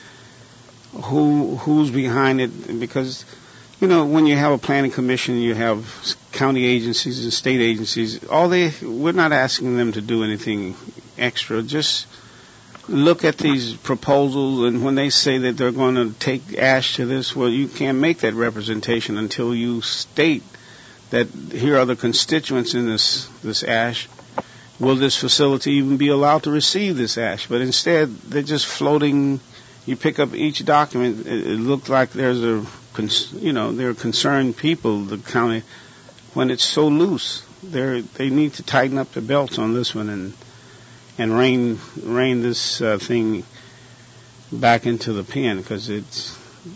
who who's behind it? Because you know, when you have a planning commission, you have county agencies and state agencies. All they we're not asking them to do anything extra. Just look at these proposals, and when they say that they're going to take ash to this, well, you can't make that representation until you state that here are the constituents in this this ash. Will this facility even be allowed to receive this ash? But instead, they're just floating. You pick up each document. It, it looked like there's a, you know, they're concerned people, the county, when it's so loose. They they need to tighten up the belts on this one and and rein rein this uh, thing back into the pen, because it's,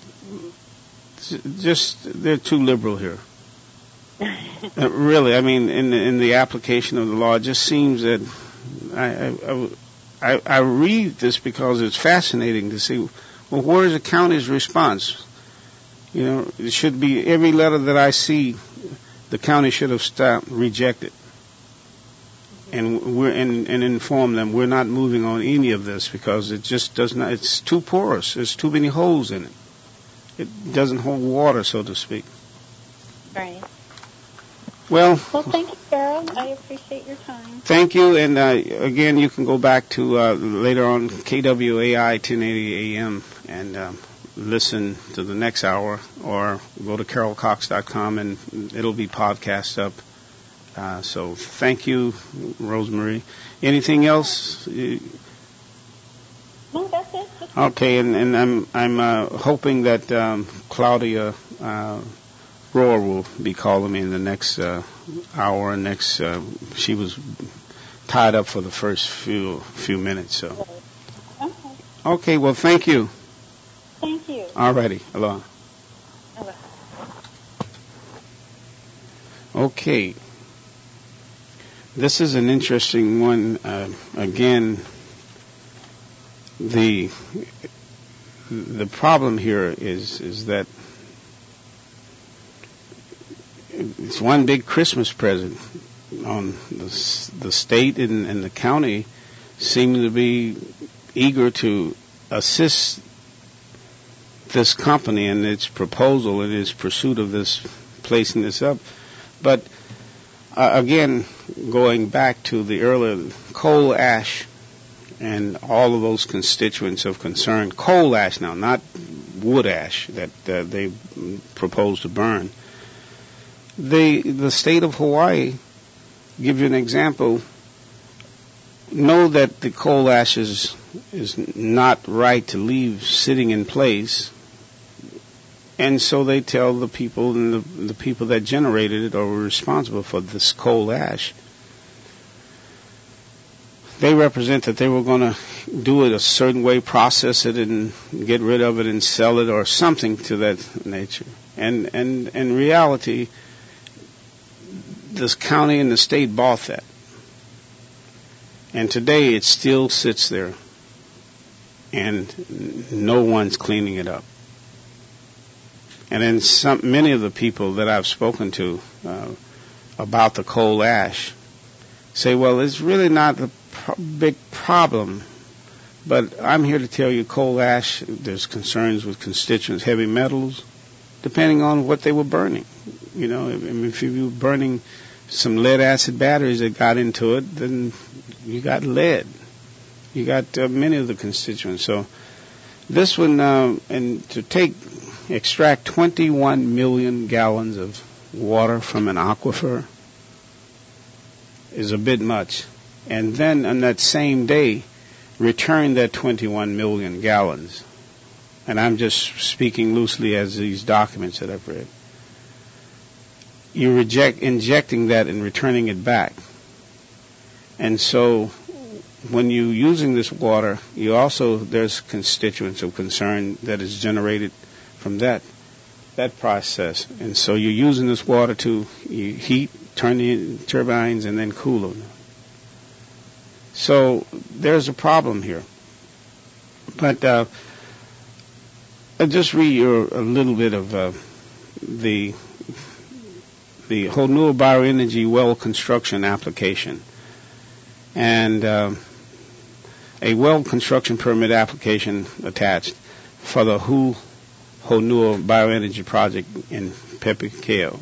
it's just they're too liberal here. uh, really, I mean, in the, in the application of the law, it just seems that I, I, I, I read this because it's fascinating to see, well, where is the county's response? You know, it should be every letter that I see, the county should have stopped, rejected, and we're and, and inform them we're not moving on any of this because it just does not. It's too porous. There's too many holes in it. It doesn't hold water, so to speak. Right. Well, well, thank you, Carol. I appreciate your time. Thank you, and uh, again, you can go back to uh, later on K W A I ten eighty A M and um, listen to the next hour, or go to carol cox dot com and it'll be podcast up. Uh, so thank you, Rosemary. Anything else? No, that's it. That's okay, and, and I'm I'm uh, hoping that um, Claudia uh, Rohr will be calling me in the next uh, hour. And next, uh, she was tied up for the first few few minutes. So okay. Okay. Well, thank you. Thank you. All righty. Aloha. Aloha. Okay. This is an interesting one. Uh, again, the the problem here is is that it's one big Christmas present. On the, the state and, and the county seem to be eager to assist this company in its proposal and its pursuit of this, placing this up. But uh, again, going back to the earlier coal ash and all of those constituents of concern, coal ash now, not wood ash that uh, they propose to burn. The the state of Hawaii, give you an example, know that the coal ash is, is not right to leave sitting in place, and so they tell the people and the, the people that generated it or were responsible for this coal ash, they represent that they were going to do it a certain way, process it and get rid of it and sell it or something to that nature. And and in reality, this county and the state bought that. And today it still sits there. And no one's cleaning it up. And then some, many of the people that I've spoken to uh, about the coal ash say, well, it's really not a pro- big problem. But I'm here to tell you coal ash, there's concerns with constituents, heavy metals, depending on what they were burning. You know, if, if you were burning some lead acid batteries that got into it, then you got lead. You got uh, many of the constituents. So this one, uh, and to take, extract twenty-one million gallons of water from an aquifer is a bit much. And then on that same day, return that twenty-one million gallons. And I'm just speaking loosely as these documents that I've read. You reject injecting that and returning it back. And so when you're using this water, you also, there's constituents of concern that is generated from that that process. And so you're using this water to you heat, turn the turbines, and then cool them. So there's a problem here. But uh, I'll just read you a little bit of uh, the the Honua Bioenergy well construction application. And uh, a well construction permit application attached for the Hu Honua Bioenergy Project in Pepikeo.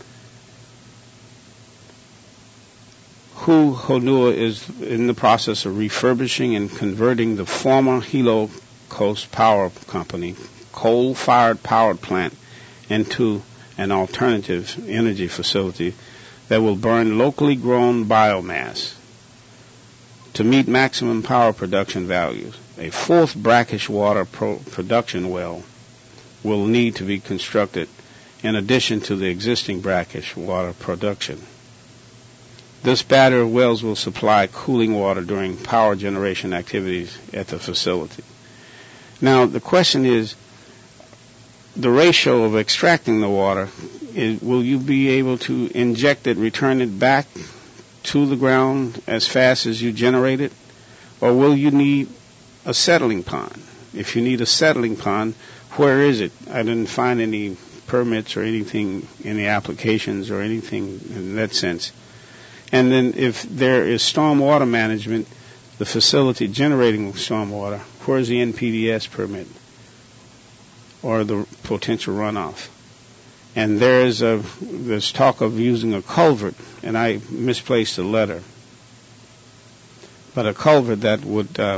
Hu Honua is in the process of refurbishing and converting the former Hilo Coast Power Company coal-fired power plant into an alternative energy facility that will burn locally grown biomass to meet maximum power production values. A fourth brackish water pro- production well will need to be constructed in addition to the existing brackish water production. This battery of wells will supply cooling water during power generation activities at the facility. Now, the question is, the ratio of extracting the water, is, will you be able to inject it, return it back to the ground as fast as you generate it? Or will you need a settling pond? If you need a settling pond, where is it? I didn't find any permits or anything, any applications or anything in that sense. And then if there is stormwater management, the facility generating stormwater, where's the N P D S permit or the potential runoff? And there's a there's talk of using a culvert, and I misplaced a letter, but a culvert that would uh,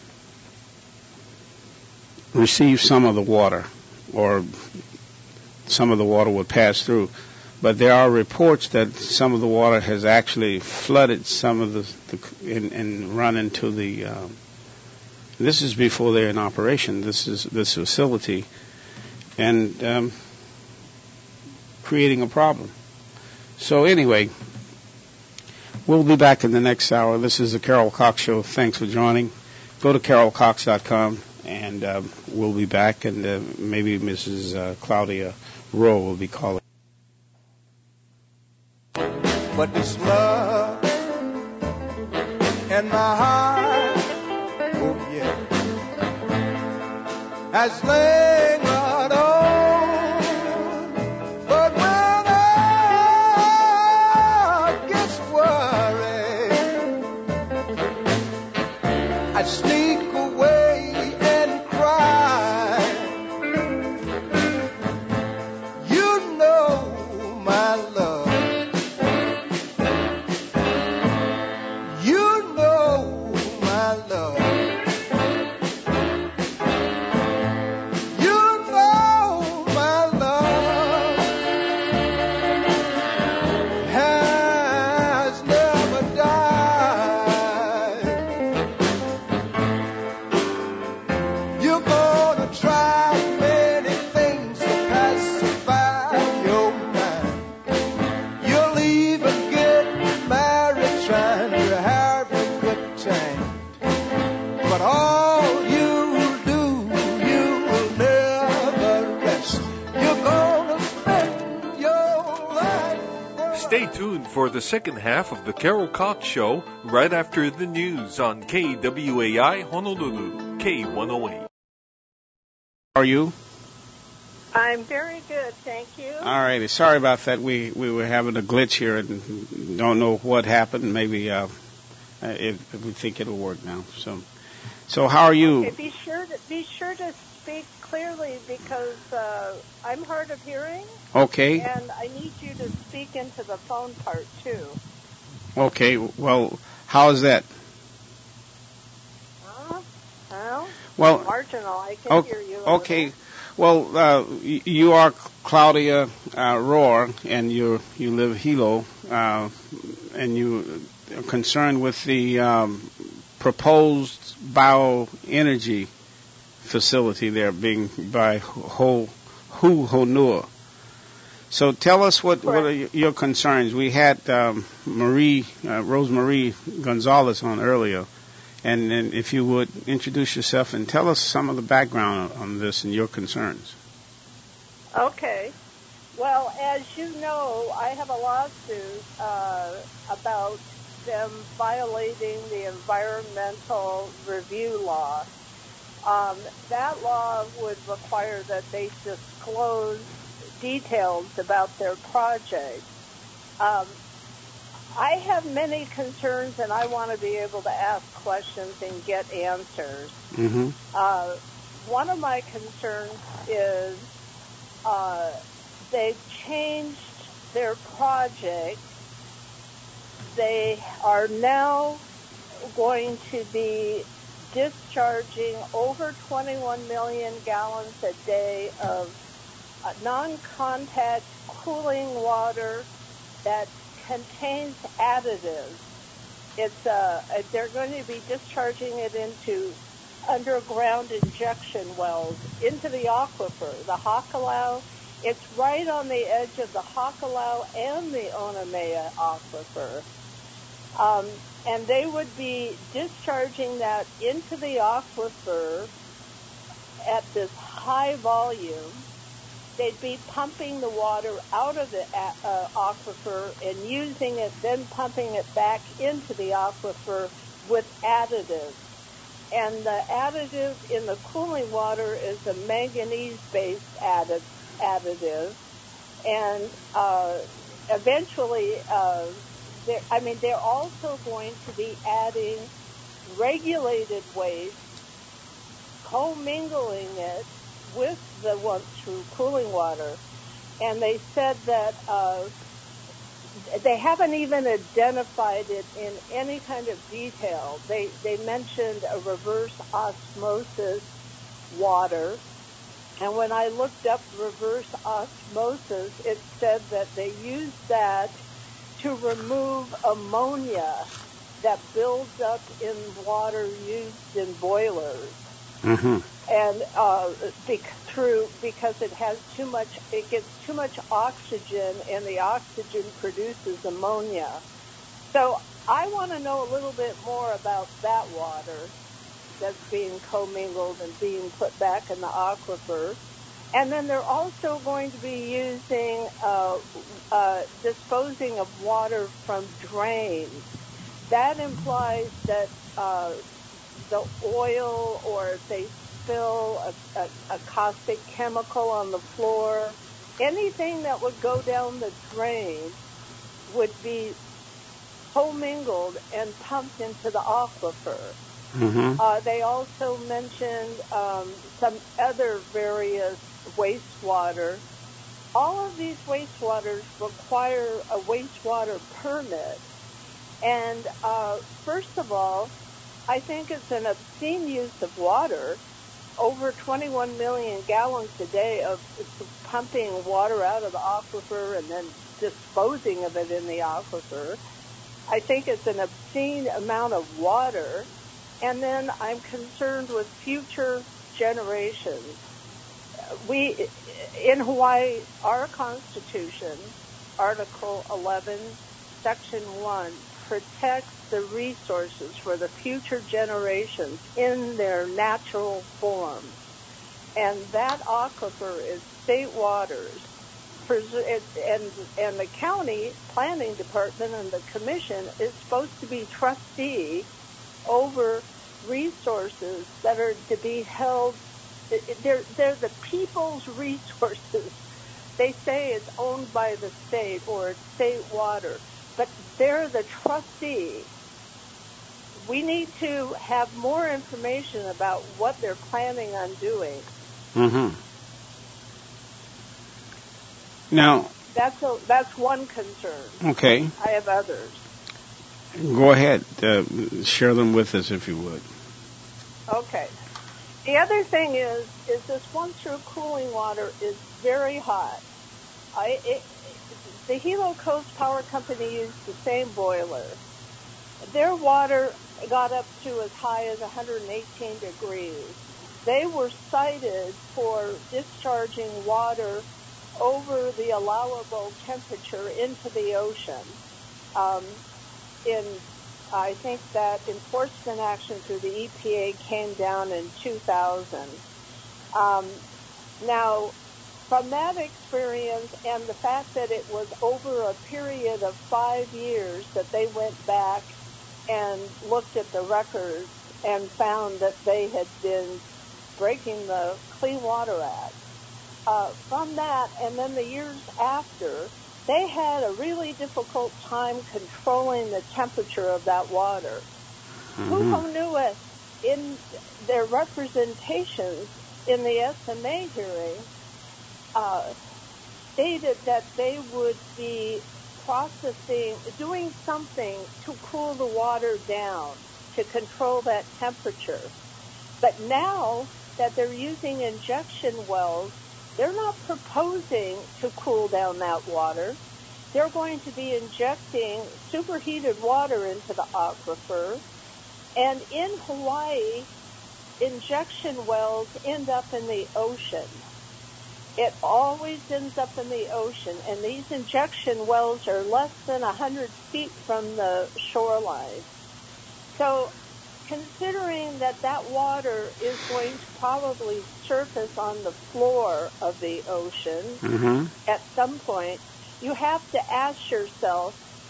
receive some of the water, or some of the water would pass through. But there are reports that some of the water has actually flooded some of the, the and, and run into the. Um, this is before they're in operation. This is this facility, and um, creating a problem. So anyway, we'll be back in the next hour. This is the Carol Cox Show. Thanks for joining. Go to carol cox dot com, and uh, we'll be back, and uh, maybe Missus Uh, Claudia Rowe will be calling. But this love in my heart, oh yeah, has lingered on. But when I get worried, I sneak away and cry. You know my love. Stay tuned for the second half of the Carol Cox Show right after the news on K W A I Honolulu, K one oh eight. How are you? I'm very good, thank you. All righty. Sorry about that. We we were having a glitch here and don't know what happened. Maybe uh, it, we think it'll work now. So, so how are you? Okay, be sure to be sure to speak clearly because uh, I'm hard of hearing. Okay. And I need you to speak into the phone part too. Okay. Well, how is that? Huh? Well, Well, marginal. I can okay, hear you. a okay. little. Well, uh, y- you are Claudia uh, Rohr, and you you live Hilo, uh, and you are concerned with the um, proposed bioenergy facility there being by Ho Hu Honua. So tell us what, what are y- your concerns. We had um, Marie uh, Rosemarie Gonzalez on earlier, and, and if you would introduce yourself and tell us some of the background on, on this and your concerns. Okay. Well, as you know, I have a lawsuit uh, about them violating the environmental review law. Um, that law would require that they disclose details about their project. Um, I have many concerns, and I want to be able to ask questions and get answers. Mm-hmm. Uh, one of my concerns is uh, they've changed their project. They are now going to be discharging over twenty-one million gallons a day of uh, non-contact cooling water that contains additives. It's uh, they're going to be discharging it into underground injection wells into the aquifer, the Hakalau. It's right on the edge of the Hakalau and the Onamea aquifer. Um, and they would be discharging that into the aquifer at this high volume. They'd be pumping the water out of the uh, aquifer and using it, then pumping it back into the aquifer with additives. And the additive in the cooling water is a manganese-based addi- additive. And uh, eventually, uh, they're, I mean, they're also going to be adding regulated waste, commingling it with the once-through cooling water. And they said that uh, they haven't even identified it in any kind of detail. They they mentioned a reverse osmosis water. And when I looked up reverse osmosis, it said that they used that to remove ammonia that builds up in water used in boilers. Mm-hmm. And uh, bec- through because it has too much, it gets too much oxygen, and the oxygen produces ammonia. So I want to know a little bit more about that water that's being commingled and being put back in the aquifer. And then they're also going to be using, uh, uh, disposing of water from drains. That implies that uh, the oil, or if they spill a, a, a caustic chemical on the floor, anything that would go down the drain would be commingled and pumped into the aquifer. Mm-hmm. Uh, they also mentioned um, some other various wastewater. All of these wastewaters require a wastewater permit. And uh, first of all, I think it's an obscene use of water. Over twenty-one million gallons a day of pumping water out of the aquifer and then disposing of it in the aquifer. I think it's an obscene amount of water. And then I'm concerned with future generations. We, in Hawaii, our Constitution, Article eleven, Section one, protects the resources for the future generations in their natural form. And that aquifer is state waters. And, and the county planning department and the commission is supposed to be trustee over resources that are to be held. They're, they're the people's resources. They say it's owned by the state or it's state water, but they're the trustee. We need to have more information about what they're planning on doing. Mm-hmm. Now, that's a, that's one concern. Okay. I have others. Go ahead. Uh, share them with us if you would. Okay. The other thing is, is this once-through cooling water is very hot. I, it, the Hilo Coast Power Company used the same boiler. Their water got up to as high as one hundred eighteen degrees. They were cited for discharging water over the allowable temperature into the ocean. Um, in, I think that enforcement action through the E P A came down in two thousand. Um, now, from that experience and the fact that it was over a period of five years that they went back and looked at the records and found that they had been breaking the Clean Water Act. Uh, from that, and then the years after, they had a really difficult time controlling the temperature of that water. Mm-hmm. Who knew it? In their representations in the S M A hearing, uh, stated that they would be processing, doing something to cool the water down, to control that temperature. But now that they're using injection wells, they're not proposing to cool down that water. They're going to be injecting superheated water into the aquifer. And in Hawaii, injection wells end up in the ocean. It always ends up in the ocean, and these injection wells are less than one hundred feet from the shoreline. So considering that that water is going to probably surface on the floor of the ocean mm-hmm. at some point, you have to ask yourself,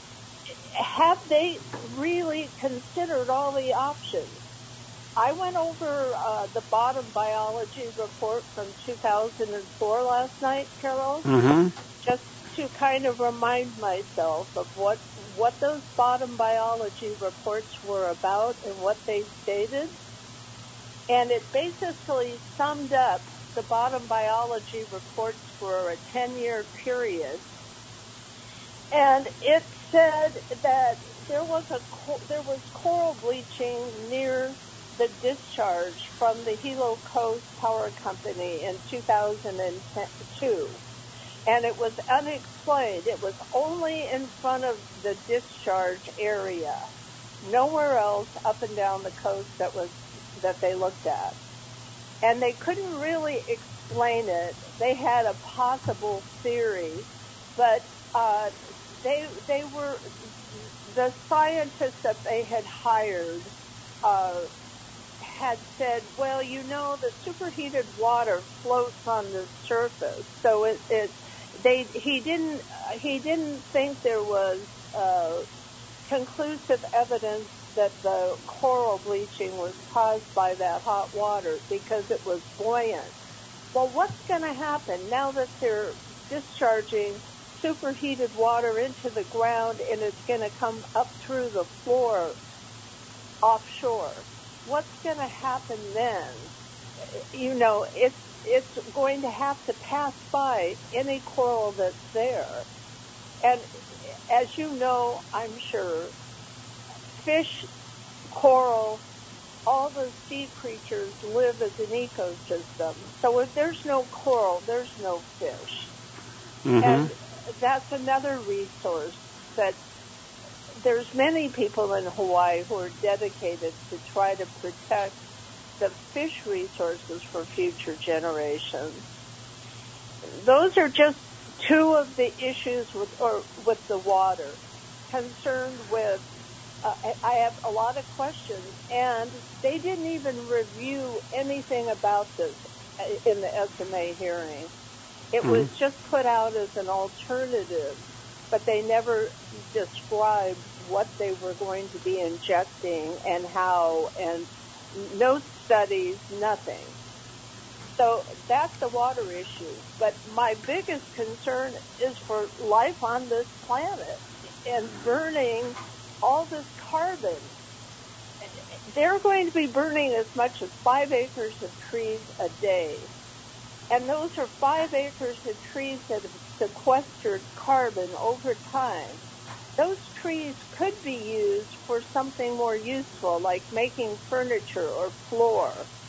have they really considered all the options? I went over uh, the bottom biology report from two thousand four last night, Carol, mm-hmm. just to kind of remind myself of what what those bottom biology reports were about and what they stated. And it basically summed up the bottom biology reports for a ten-year period. And it said that there was a there was coral bleaching near the discharge from the Hilo Coast Power Company in two thousand two. And it was unexplained. It was only in front of the discharge area, nowhere else up and down the coast that was that they looked at. And they couldn't really explain it. They had a possible theory, but uh, they they were the scientists that they had hired uh, had said, well, you know, the superheated water floats on the surface, so it, it they he didn't he didn't think there was uh, conclusive evidence that the coral bleaching was caused by that hot water because it was buoyant. Well, what's going to happen now that they're discharging superheated water into the ground and it's going to come up through the floor offshore? What's going to happen then? You know, it's it's going to have to pass by any coral that's there. And as you know, I'm sure, fish, coral, all the sea creatures live as an ecosystem. So if there's no coral, there's no fish. Mm-hmm. And that's another resource that there's many people in Hawaii who are dedicated to try to protect the fish resources for future generations. Those are just two of the issues with or with the water. Concerned with, uh, I have a lot of questions, and they didn't even review anything about this in the S M A hearing. It mm-hmm. was just put out as an alternative, but they never described what they were going to be injecting and how, and no studies, nothing. So that's the water issue. But my biggest concern is for life on this planet and burning all this carbon. They're going to be burning as much as five acres of trees a day. And those are five acres of trees that have sequestered carbon over time. Those trees could be used for something more useful, like making furniture or floor.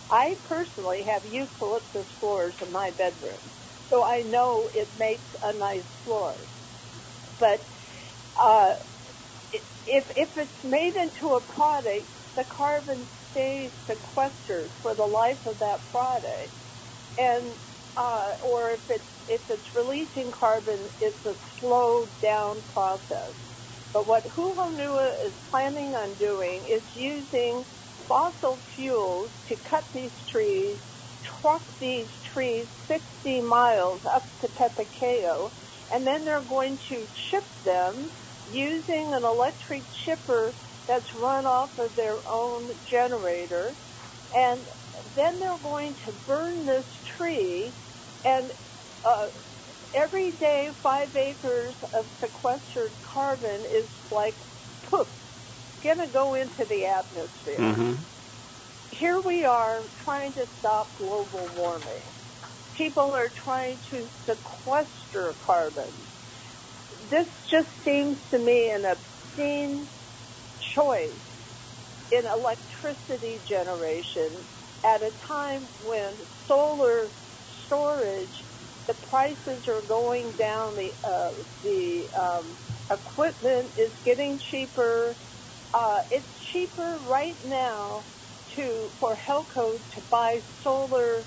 I personally have eucalyptus floors in my bedroom, so I know it makes a nice floor. But uh, if if it's made into a product, the carbon stays sequestered for the life of that product, and uh, or if it's if it's releasing carbon, it's a slowed down process. But what Huhonua is planning on doing is using fossil fuels to cut these trees, truck these trees sixty miles up to Pepakeo, and then they're going to chip them using an electric chipper that's run off of their own generator, and then they're going to burn this tree, and uh, every day five acres of sequestered carbon is like poof, going to go into the atmosphere. Mm-hmm. Here we are trying to stop global warming. People are trying to sequester carbon. This just seems to me an obscene choice in electricity generation at a time when solar storage, the prices are going down, the uh, the um, equipment is getting cheaper. Uh, it's cheaper right now to for Helco to buy solar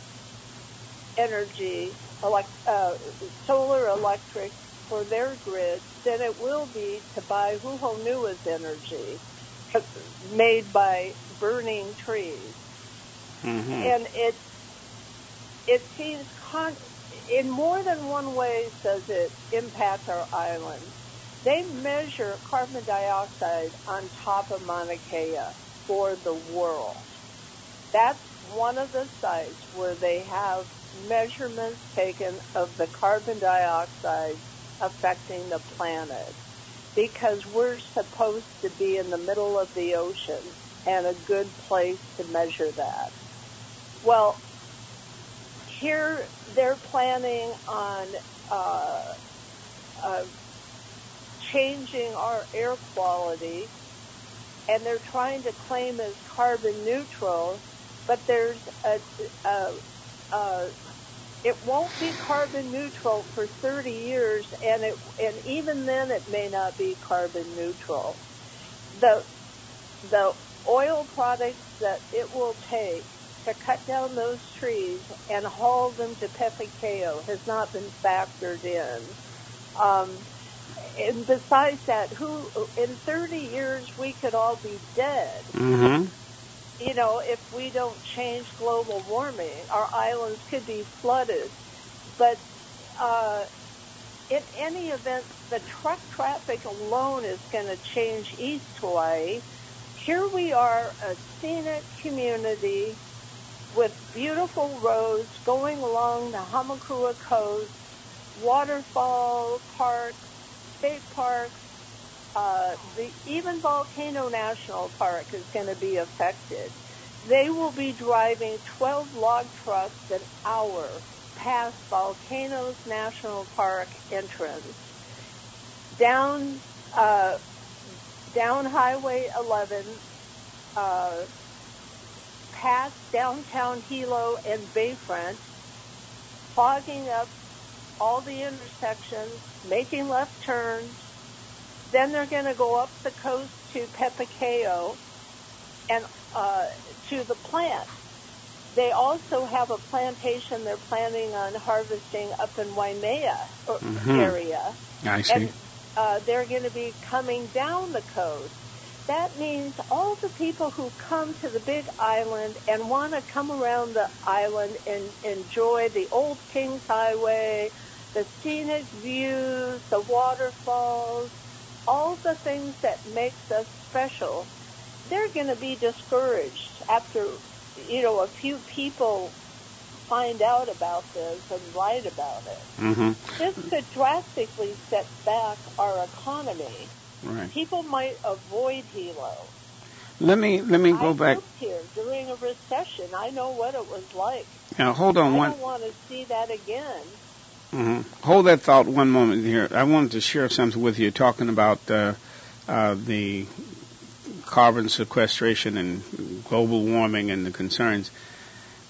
energy, elect, uh, solar electric for their grid than it will be to buy Huhonua's energy made by burning trees. Mm-hmm. And it it seems con- in more than one way does it impact our island. They measure carbon dioxide on top of Mauna Kea for the world. That's one of the sites where they have measurements taken of the carbon dioxide affecting the planet, because we're supposed to be in the middle of the ocean and a good place to measure that. Well, here they're planning on uh, uh, changing our air quality, and they're trying to claim as carbon neutral, but there's a, a, a it won't be carbon neutral for thirty years, and it and even then it may not be carbon neutral. The the oil products that it will take to cut down those trees and haul them to Pepakeo has not been factored in. Um, and besides that, who in thirty years we could all be dead. Mm-hmm. You know, if we don't change global warming, our islands could be flooded. But uh, in any event, the truck traffic alone is going to change East Hawaii. Here we are, a scenic community with beautiful roads going along the Hamakua coast, waterfall parks, state parks. Uh, the, even Volcano National Park is going to be affected. They will be driving twelve log trucks an hour past Volcanoes National Park entrance, down uh, down Highway eleven, uh, past downtown Hilo and Bayfront, fogging up all the intersections, making left turns. Then they're going to go up the coast to Pepakeo and uh, to the plant. They also have a plantation they're planning on harvesting up in Waimea mm-hmm. area. I see. And uh, they're going to be coming down the coast. That means all the people who come to the Big Island and want to come around the island and enjoy the Old Kings Highway, the scenic views, the waterfalls, all the things that makes us special, they're going to be discouraged after, you know, a few people find out about this and write about it. Mm-hmm. This could drastically set back our economy. Right. People might avoid Hilo. Let me let me go I back. lived here during a recession. I know what it was like. Now hold on I one. don't want to see that again. Mm-hmm. Hold that thought one moment here. I wanted to share something with you, talking about uh, uh, the carbon sequestration and global warming and the concerns.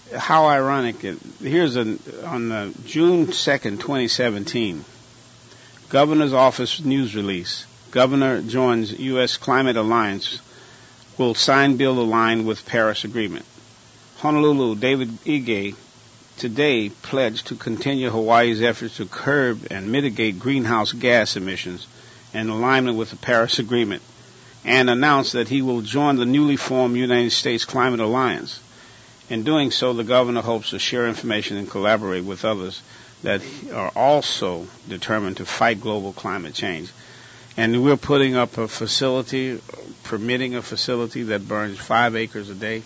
how ironic. It, here's an, on uh, June second, twenty seventeen, Governor's Office news release. Governor joins U S Climate Alliance, will sign bill aligned with Paris Agreement. Honolulu, David Ige, today pledged to continue Hawaii's efforts to curb and mitigate greenhouse gas emissions in alignment with the Paris Agreement, and announced that he will join the newly formed United States Climate Alliance. In doing so, the governor hopes to share information and collaborate with others that are also determined to fight global climate change. And we're putting up a facility, permitting a facility that burns five acres a day.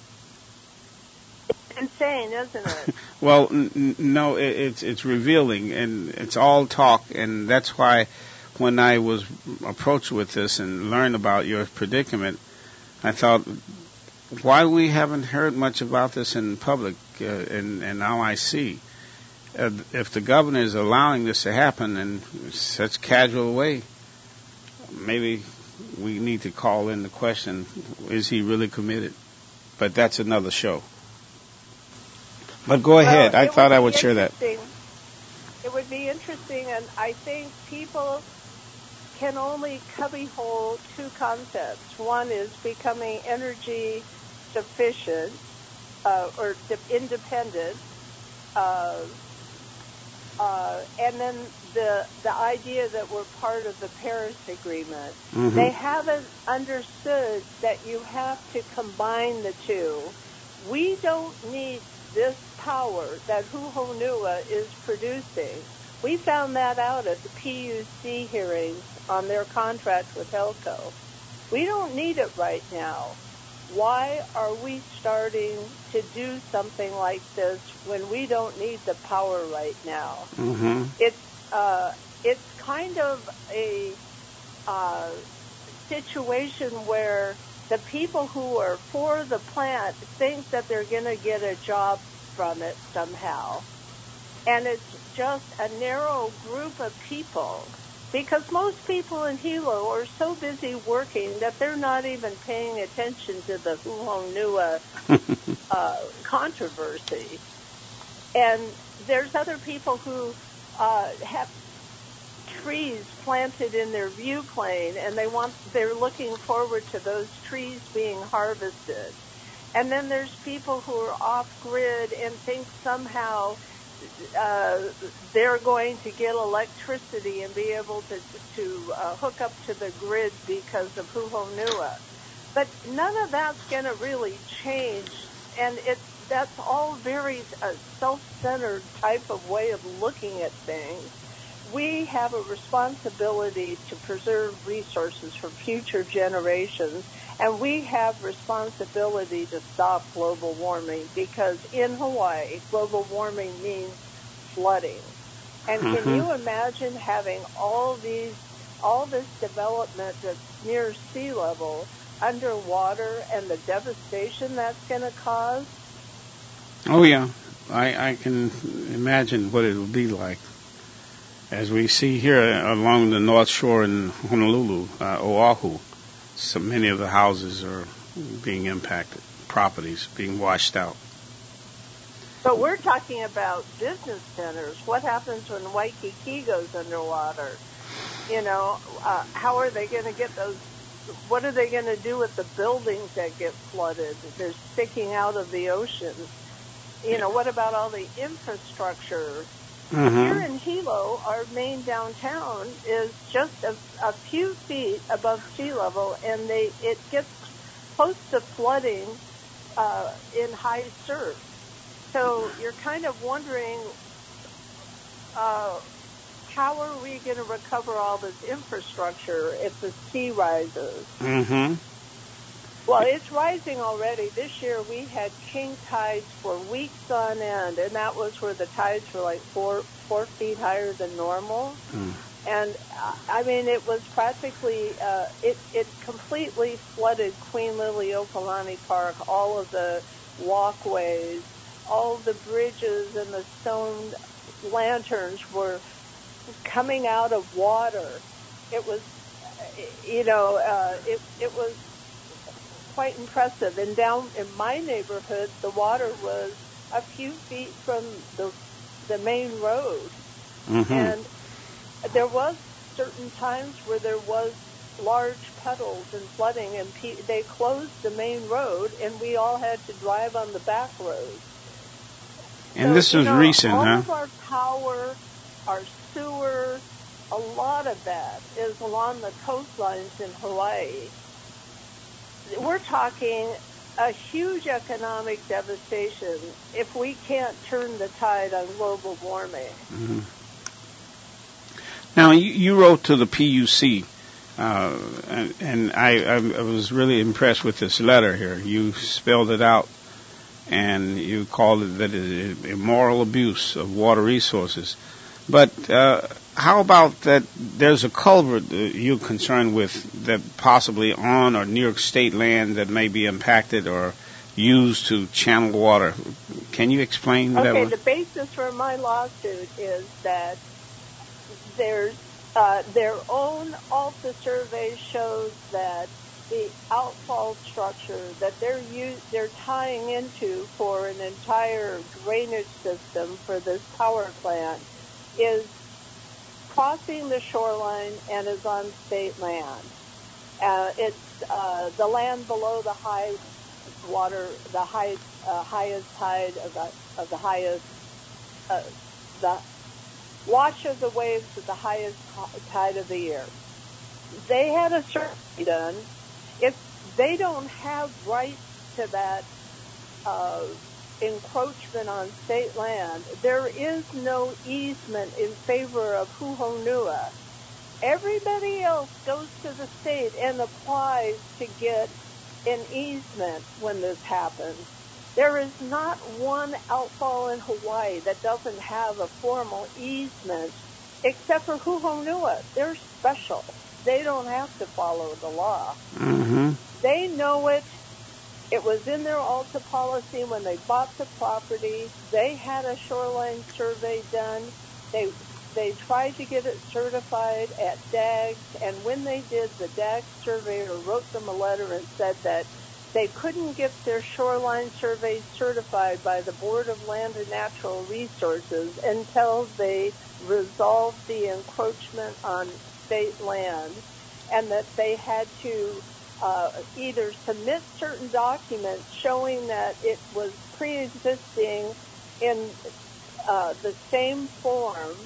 It's insane, isn't it? Well, n- no, it, it's it's revealing, and it's all talk, and that's why when I was approached with this and learned about your predicament, I thought, why we haven't heard much about this in public, uh, and, and now I see. Uh, if the governor is allowing this to happen in such casual way, maybe we need to call in the question, is he really committed? But that's another show. But go ahead. Well, I thought I would share that. It would be interesting, and I think people can only cubbyhole two concepts. One is becoming energy sufficient uh, or independent, uh, uh, and then the the idea that we're part of the Paris Agreement. Mm-hmm. They haven't understood that you have to combine the two. We don't need this power that Huhonua is producing. We found that out at the P U C hearings on their contract with Helco. We don't need it right now. Why are we starting to do something like this when we don't need the power right now? Mm-hmm. It's uh, it's kind of a uh, situation where the people who are for the plant think that they're going to get a job from it somehow. And it's just a narrow group of people, because most people in Hilo are so busy working that they're not even paying attention to the Huhonua uh, controversy. And there's other people who uh, have trees planted in their view plane, and they want they're looking forward to those trees being harvested. And then there's people who are off-grid and think somehow uh, they're going to get electricity and be able to, to uh, hook up to the grid because of Huhonua. But none of that's going to really change, and it's, that's all very uh, self-centered type of way of looking at things. We have a responsibility to preserve resources for future generations, and we have responsibility to stop global warming, because in Hawaii, global warming means flooding. And mm-hmm. can you imagine having all these, all this development that's near sea level underwater and the devastation that's going to cause? Oh yeah, I, I can imagine what it will be like. As we see here along the North Shore in Honolulu, uh, Oahu, so many of the houses are being impacted, properties being washed out. But we're talking about business centers. What happens when Waikiki goes underwater? You know, uh, how are they going to get those? What are they going to do with the buildings that get flooded? They're sticking out of the ocean. You know, what about all the infrastructure? Mm-hmm. Here in Hilo, our main downtown is just a, a few feet above sea level, and they it gets close to flooding uh, in high surf. So you're kind of wondering, uh, how are we going to recover all this infrastructure if the sea rises? Mm-hmm. Well, it's rising already. This year we had king tides for weeks on end, and that was where the tides were like four four feet higher than normal. Mm. And, uh, I mean, it was practically, uh, it, it completely flooded Queen Liliuokalani Park, all of the walkways, all the bridges and the stone lanterns were coming out of water. It was, you know, uh, it, it was quite impressive. And down in my neighborhood, the water was a few feet from the the main road. Mm-hmm. And there was certain times where there was large puddles and flooding, and pe- they closed the main road, and we all had to drive on the back road. And so, this was you know, recent, all huh? of our power, our sewer, a lot of that is along the coastlines in Hawaii. We're talking a huge economic devastation if we can't turn the tide on global warming. Mm-hmm. Now, you, you wrote to the P U C, uh, and, and I, I, I was really impressed with this letter here. You spelled it out, and you called it that it is immoral abuse of water resources. But uh, how about that there's a culvert that you're concerned with that possibly on or near state land that may be impacted or used to channel water? Can you explain that? Okay, one? the basis for my lawsuit is that there's uh, their own ALTA survey shows that the outfall structure that they're use, they're tying into for an entire drainage system for this power plant is crossing the shoreline and is on state land. Uh, it's uh, the land below the high water, the high, uh, highest tide of the of the highest, uh, the wash of the waves at the highest tide of the year. They had a survey done. If they don't have rights to that uh, encroachment on state land, there is no easement in favor of Huhonua. Everybody else goes to the state and applies to get an easement when this happens. There is not one outfall in Hawaii that doesn't have a formal easement except for Huhonua. They're special. They don't have to follow the law. Mm-hmm. They know it. It was in their ALTA policy when they bought the property. They had a shoreline survey done. They they tried to get it certified at D A G S, and when they did, the D A G S surveyor wrote them a letter and said that they couldn't get their shoreline survey certified by the Board of Land and Natural Resources until they resolved the encroachment on state land, and that they had to uh, either submit certain documents showing that it was pre-existing in uh, the same form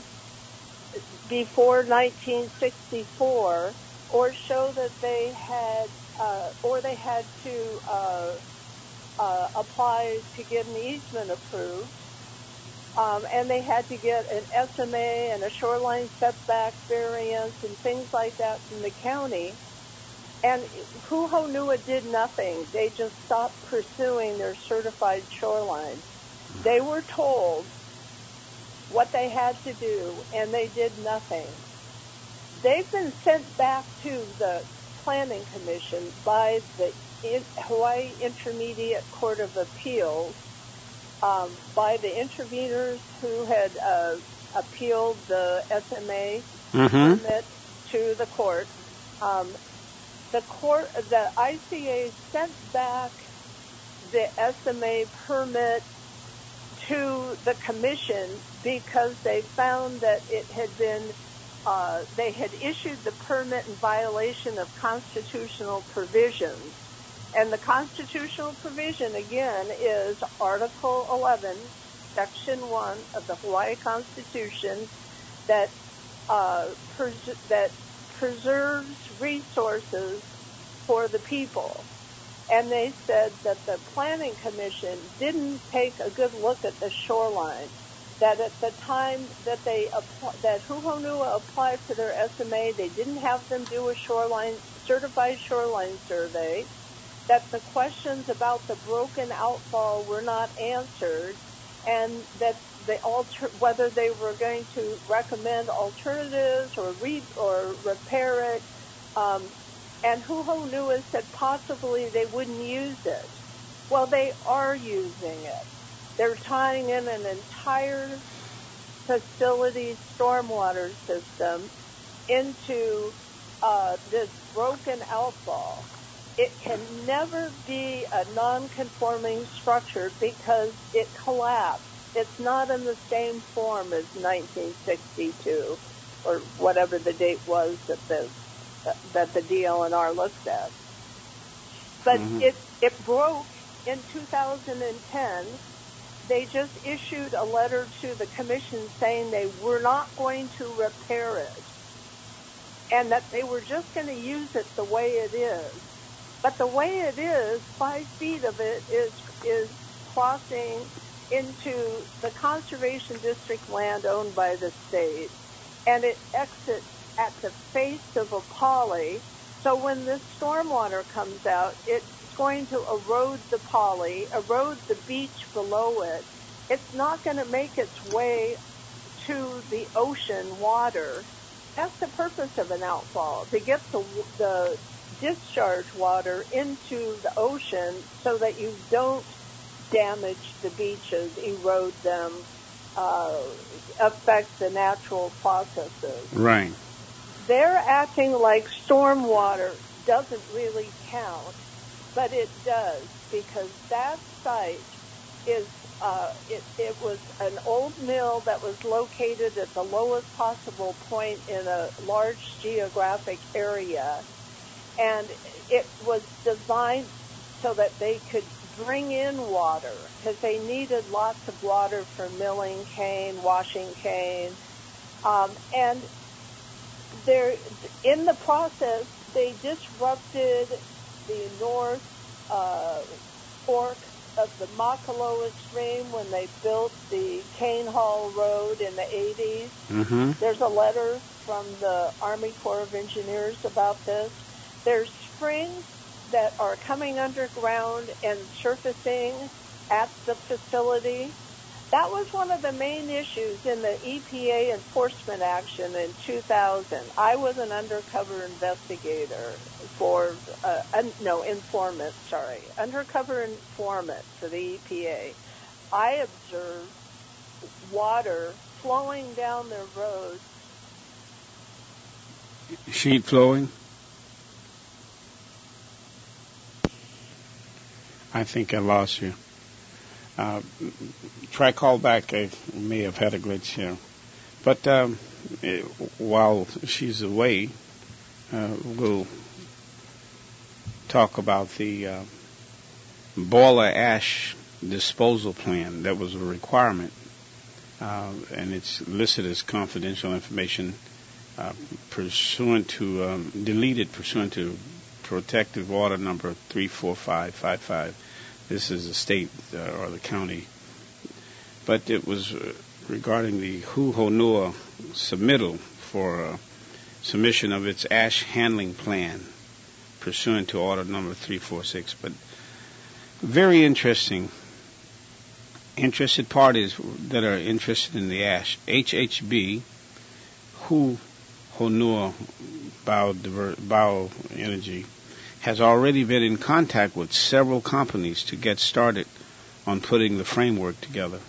before nineteen sixty-four, or show that they had, uh, or they had to uh, uh, apply to get an easement approved, um, and they had to get an S M A and a shoreline setback variance and things like that from the county. And Huhonua did nothing. They just stopped pursuing their certified shoreline. They were told what they had to do, and they did nothing. They've been sent back to the Planning Commission by the Hawaii Intermediate Court of Appeals, um, by the interveners who had uh, appealed the S M A Mm-hmm. permit to the court. Um, the court, the I C A sent back the S M A permit to the commission because they found that it had been, uh, they had issued the permit in violation of constitutional provisions. And the constitutional provision, again, is Article eleven, Section one of the Hawaii Constitution that uh, pres- that preserves resources for the people. And they said that the Planning Commission didn't take a good look at the shoreline, that at the time that they that Huhonua applied for their S M A, they didn't have them do a shoreline certified shoreline survey, that the questions about the broken outfall were not answered, and that the alter, whether they were going to recommend alternatives or re, or repair it, um, and Huhonua said possibly they wouldn't use it. Well, they are using it. They're tying in an entire facility stormwater system into uh, this broken outfall. it can never be a non-conforming structure because it collapsed. It's not in the same form as nineteen sixty-two or whatever the date was that the that the D L N R looked at. But mm-hmm. it it broke in two thousand ten. They just issued a letter to the commission saying they were not going to repair it and that they were just going to use it the way it is. But the way it is, five feet of it is is crossing into the conservation district land owned by the state, and it exits at the face of a poly. So when this stormwater comes out, it's going to erode the poly, erode the beach below it. It's not going to make its way to the ocean water. That's the purpose of an outfall, to get the, the discharge water into the ocean so that you don't damage the beaches, erode them, uh, affect the natural processes. Right. They're acting like stormwater doesn't really count, but it does, because that site is, uh, it, it was an old mill that was located at the lowest possible point in a large geographic area, and it was designed so that they could bring in water, because they needed lots of water for milling cane, washing cane, um, and they're, in the process, they disrupted the north uh, fork of the Makaloa stream when they built the Cane Hall Road in the eighties. Mm-hmm. There's a letter from the Army Corps of Engineers about this. There's springs that are coming underground and surfacing at the facility. That was one of the main issues in the E P A enforcement action in two thousand. I was an undercover investigator for, uh, un, no, informant, sorry, undercover informant for the E P A. I observed water flowing down their roads. Sheet flowing? I think I lost you. Uh, try call back. I may have had a glitch here. But um, it, while she's away, uh, we'll talk about the uh, boiler ash disposal plan. That was a requirement, uh, and it's listed as confidential information uh, pursuant to, um, deleted pursuant to protective order number three four five five five. This is the state uh, or the county. But it was uh, regarding the Huhonua submittal for uh, submission of its ash handling plan pursuant to order number three four six. But very interesting. Interested parties that are interested in the ash. H H B, Huhonua Bio, Bioenergy, has already been in contact with several companies to get started on putting the framework together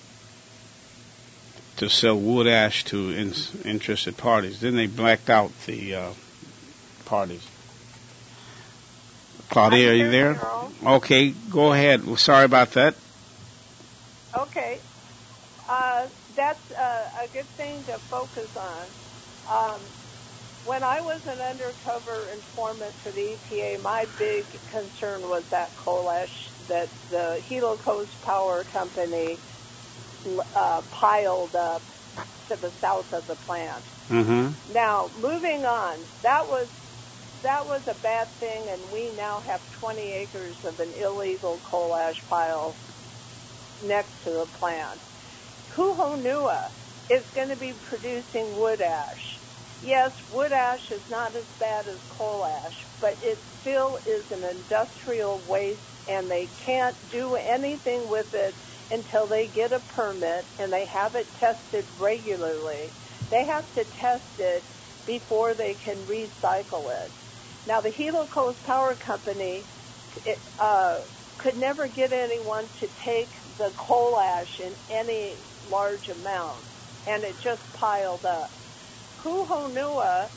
to sell wood ash to in, interested parties. Then they blacked out the uh, parties. Claudia, are you there? Carol. Okay, go ahead. Well, sorry about that. Okay. Uh, that's uh, a good thing to focus on. Um, When I was an undercover informant for the E P A, my big concern was that coal ash that the Hilo Coast Power Company uh, piled up to the south of the plant. Mm-hmm. Now, moving on, that was that was a bad thing, and we now have twenty acres of an illegal coal ash pile next to the plant. Huhonua is going to be producing wood ash. Yes, wood ash is not as bad as coal ash, but it still is an industrial waste, and they can't do anything with it until they get a permit and they have it tested regularly. They have to test it before they can recycle it. Now, the Hilo Coast Power Company it, uh, could never get anyone to take the coal ash in any large amount, and it just piled up. Huhonua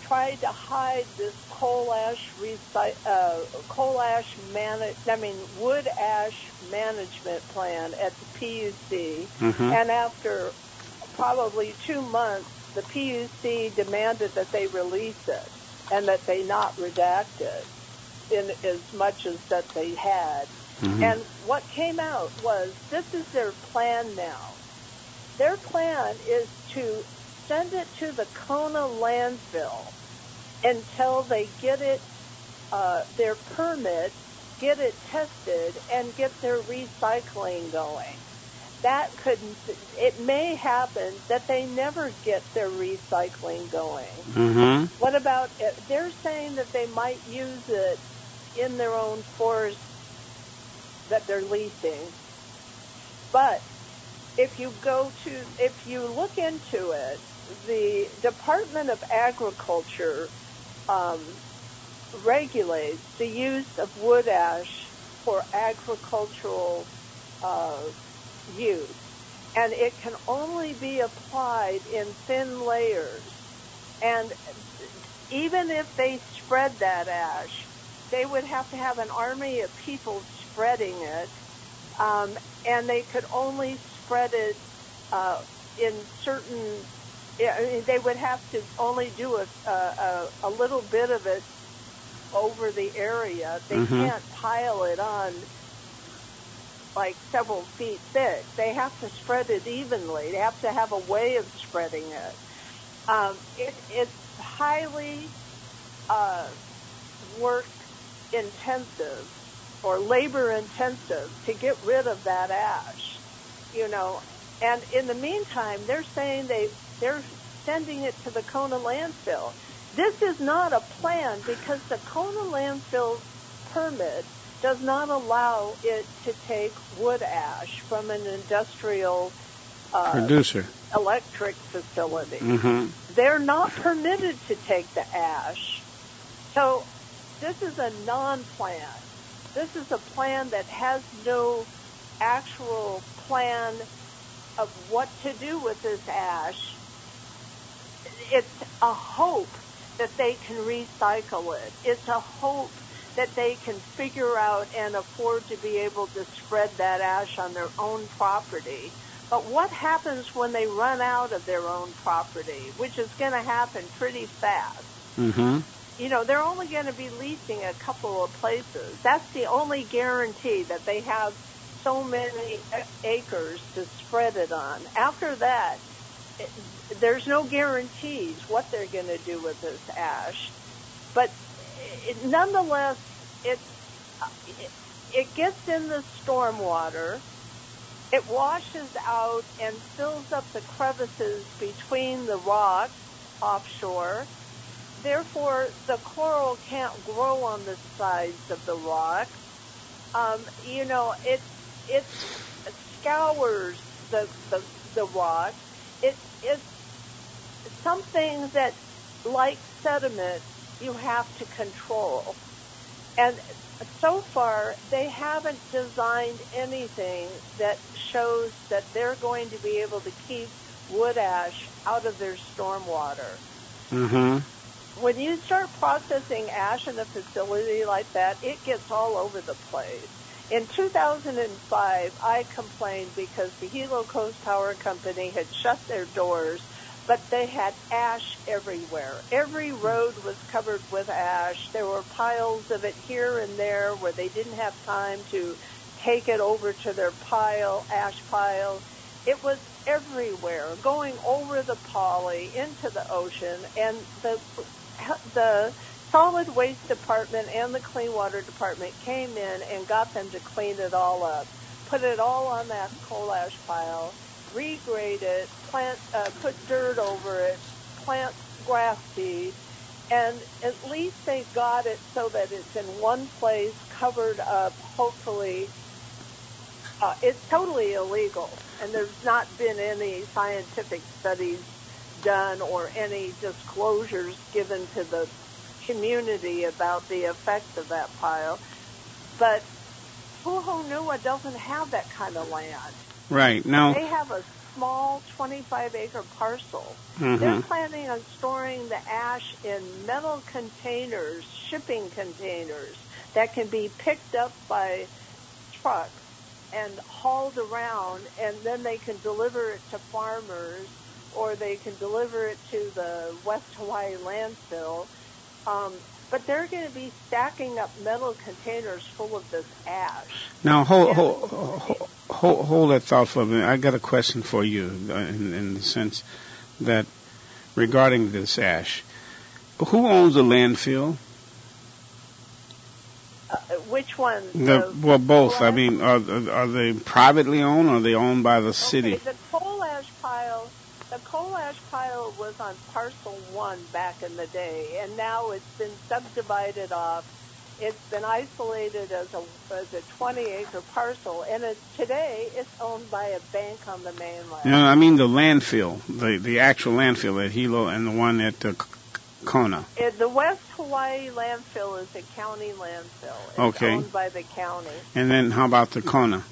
tried to hide this coal ash recy- uh, coal ash man- I mean wood ash management plan at the P U C, Mm-hmm. and after probably two months, the P U C demanded that they release it and that they not redact it in as much as that they had. Mm-hmm. And what came out was this is their plan now. Their plan is to send it to the Kona landfill until they get it, uh, their permit, get it tested, and get their recycling going. That could, it may happen that they never get their recycling going. Mm-hmm. What about, they're saying that they might use it in their own forest that they're leasing. But if you go to, if you look into it, the Department of Agriculture um, regulates the use of wood ash for agricultural uh, use. And it can only be applied in thin layers. And even if they spread that ash, they would have to have an army of people spreading it. Um, and they could only spread it uh, in certain, I mean, they would have to only do a, a, a little bit of it over the area. They Mm-hmm. can't pile it on like several feet thick. They have to spread it evenly. They have to have a way of spreading it. Um, it it's highly uh, work intensive or labor intensive to get rid of that ash, you know. And in the meantime, they're saying they they're sending it to the Kona landfill. This is not a plan because the Kona landfill permit does not allow it to take wood ash from an industrial uh, Producer. electric facility. Mm-hmm. They're not permitted to take the ash. So this is a non-plan. This is a plan that has no actual plan of what to do with this ash. It's a hope that they can recycle it. It's a hope that they can figure out and afford to be able to spread that ash on their own property. But what happens when they run out of their own property, which is going to happen pretty fast? Mm-hmm. You know, they're only going to be leasing a couple of places. That's the only guarantee that they have so many acres to spread it on. After that, it, there's no guarantees what they're going to do with this ash. But it, nonetheless, it, it it gets in the stormwater. It washes out and fills up the crevices between the rocks offshore. Therefore, the coral can't grow on the sides of the rocks. Um, you know, it it scours the the, the rock. It it's something that, like sediment, you have to control. And so far, they haven't designed anything that shows that they're going to be able to keep wood ash out of their stormwater. Mm-hmm. When you start processing ash in a facility like that, it gets all over the place. In two thousand five, I complained because the Hilo Coast Power Company had shut their doors, but they had ash everywhere. Every road was covered with ash. There were piles of it here and there where they didn't have time to take it over to their pile, ash pile. It was everywhere, going over the Pali into the ocean, and the the solid waste department and the clean water department came in and got them to clean it all up, put it all on that coal ash pile, regrade it, plant, uh, put dirt over it, plant grass seed, and at least they got it so that it's in one place, covered up, hopefully. Uh, it's totally illegal, and there's not been any scientific studies done or any disclosures given to the community about the effects of that pile. But Puhonua doesn't have that kind of land. Right. Now, They have a small twenty-five acre parcel. Mm-hmm. They're planning on storing the ash in metal containers, shipping containers, that can be picked up by trucks and hauled around, and then they can deliver it to farmers, or they can deliver it to the West Hawaii landfill. Um, but they're going to be stacking up metal containers full of this ash. Now, hold, hold, hold, hold, hold that thought for a minute. I got a question for you in, in the sense that regarding this ash. Who owns the landfill? Uh, which one? The, The well, both. coal I ash? mean, are, are they privately owned or are they owned by the city? Okay, the coal ash pile, the coal ash pile was on parcel one back in the day, and now it's been subdivided off. It's been isolated as a as a twenty acre parcel, and it's, today it's owned by a bank on the mainland. No, I mean the landfill, the the actual landfill at Hilo and the one at uh, Kona. It, the West Hawaii landfill is a county landfill. It's Okay. owned by the county. And then how about the Kona?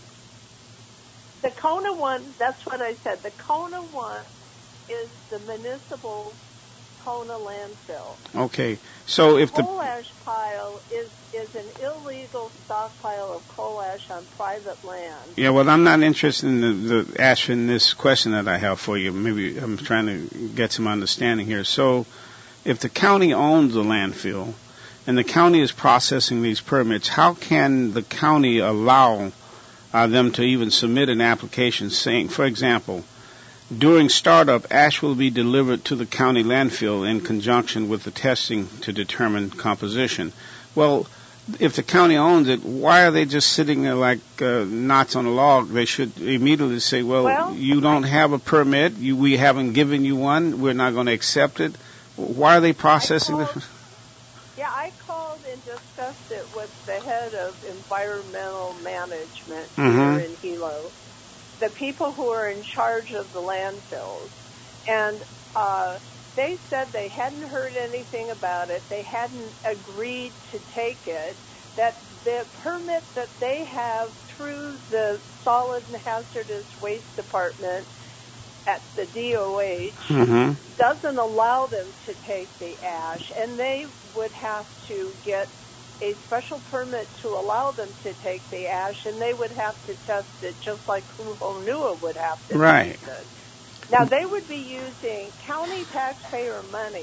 The Kona one, that's what I said. The Kona one is the municipal Kona landfill. Okay. So if the Coal ash pile is, is an illegal stockpile of coal ash on private land. yeah, well, I'm not interested in the, the ash in this question that I have for you. Maybe I'm trying to get some understanding here. So if the county owns the landfill and the county is processing these permits, how can the county allow uh, them to even submit an application saying, for example, during startup, ash will be delivered to the county landfill in conjunction with the testing to determine composition. Well, if the county owns it, why are they just sitting there like uh, knots on a log? They should immediately say, well, Well, you don't have a permit. You, we haven't given you one. We're not going to accept it. Why are they processing I called, this? Yeah, I called and discussed it with the head of environmental management Mhm. here in Hilo, the people who are in charge of the landfills. And uh, they said they hadn't heard anything about it. They hadn't agreed to take it. That the permit that they have through the Solid and Hazardous Waste Department at the D O H Mm-hmm. doesn't allow them to take the ash, and they would have to get a special permit to allow them to take the ash, and they would have to test it just like Kuhonua would have to Right. test it. Now, they would be using county taxpayer money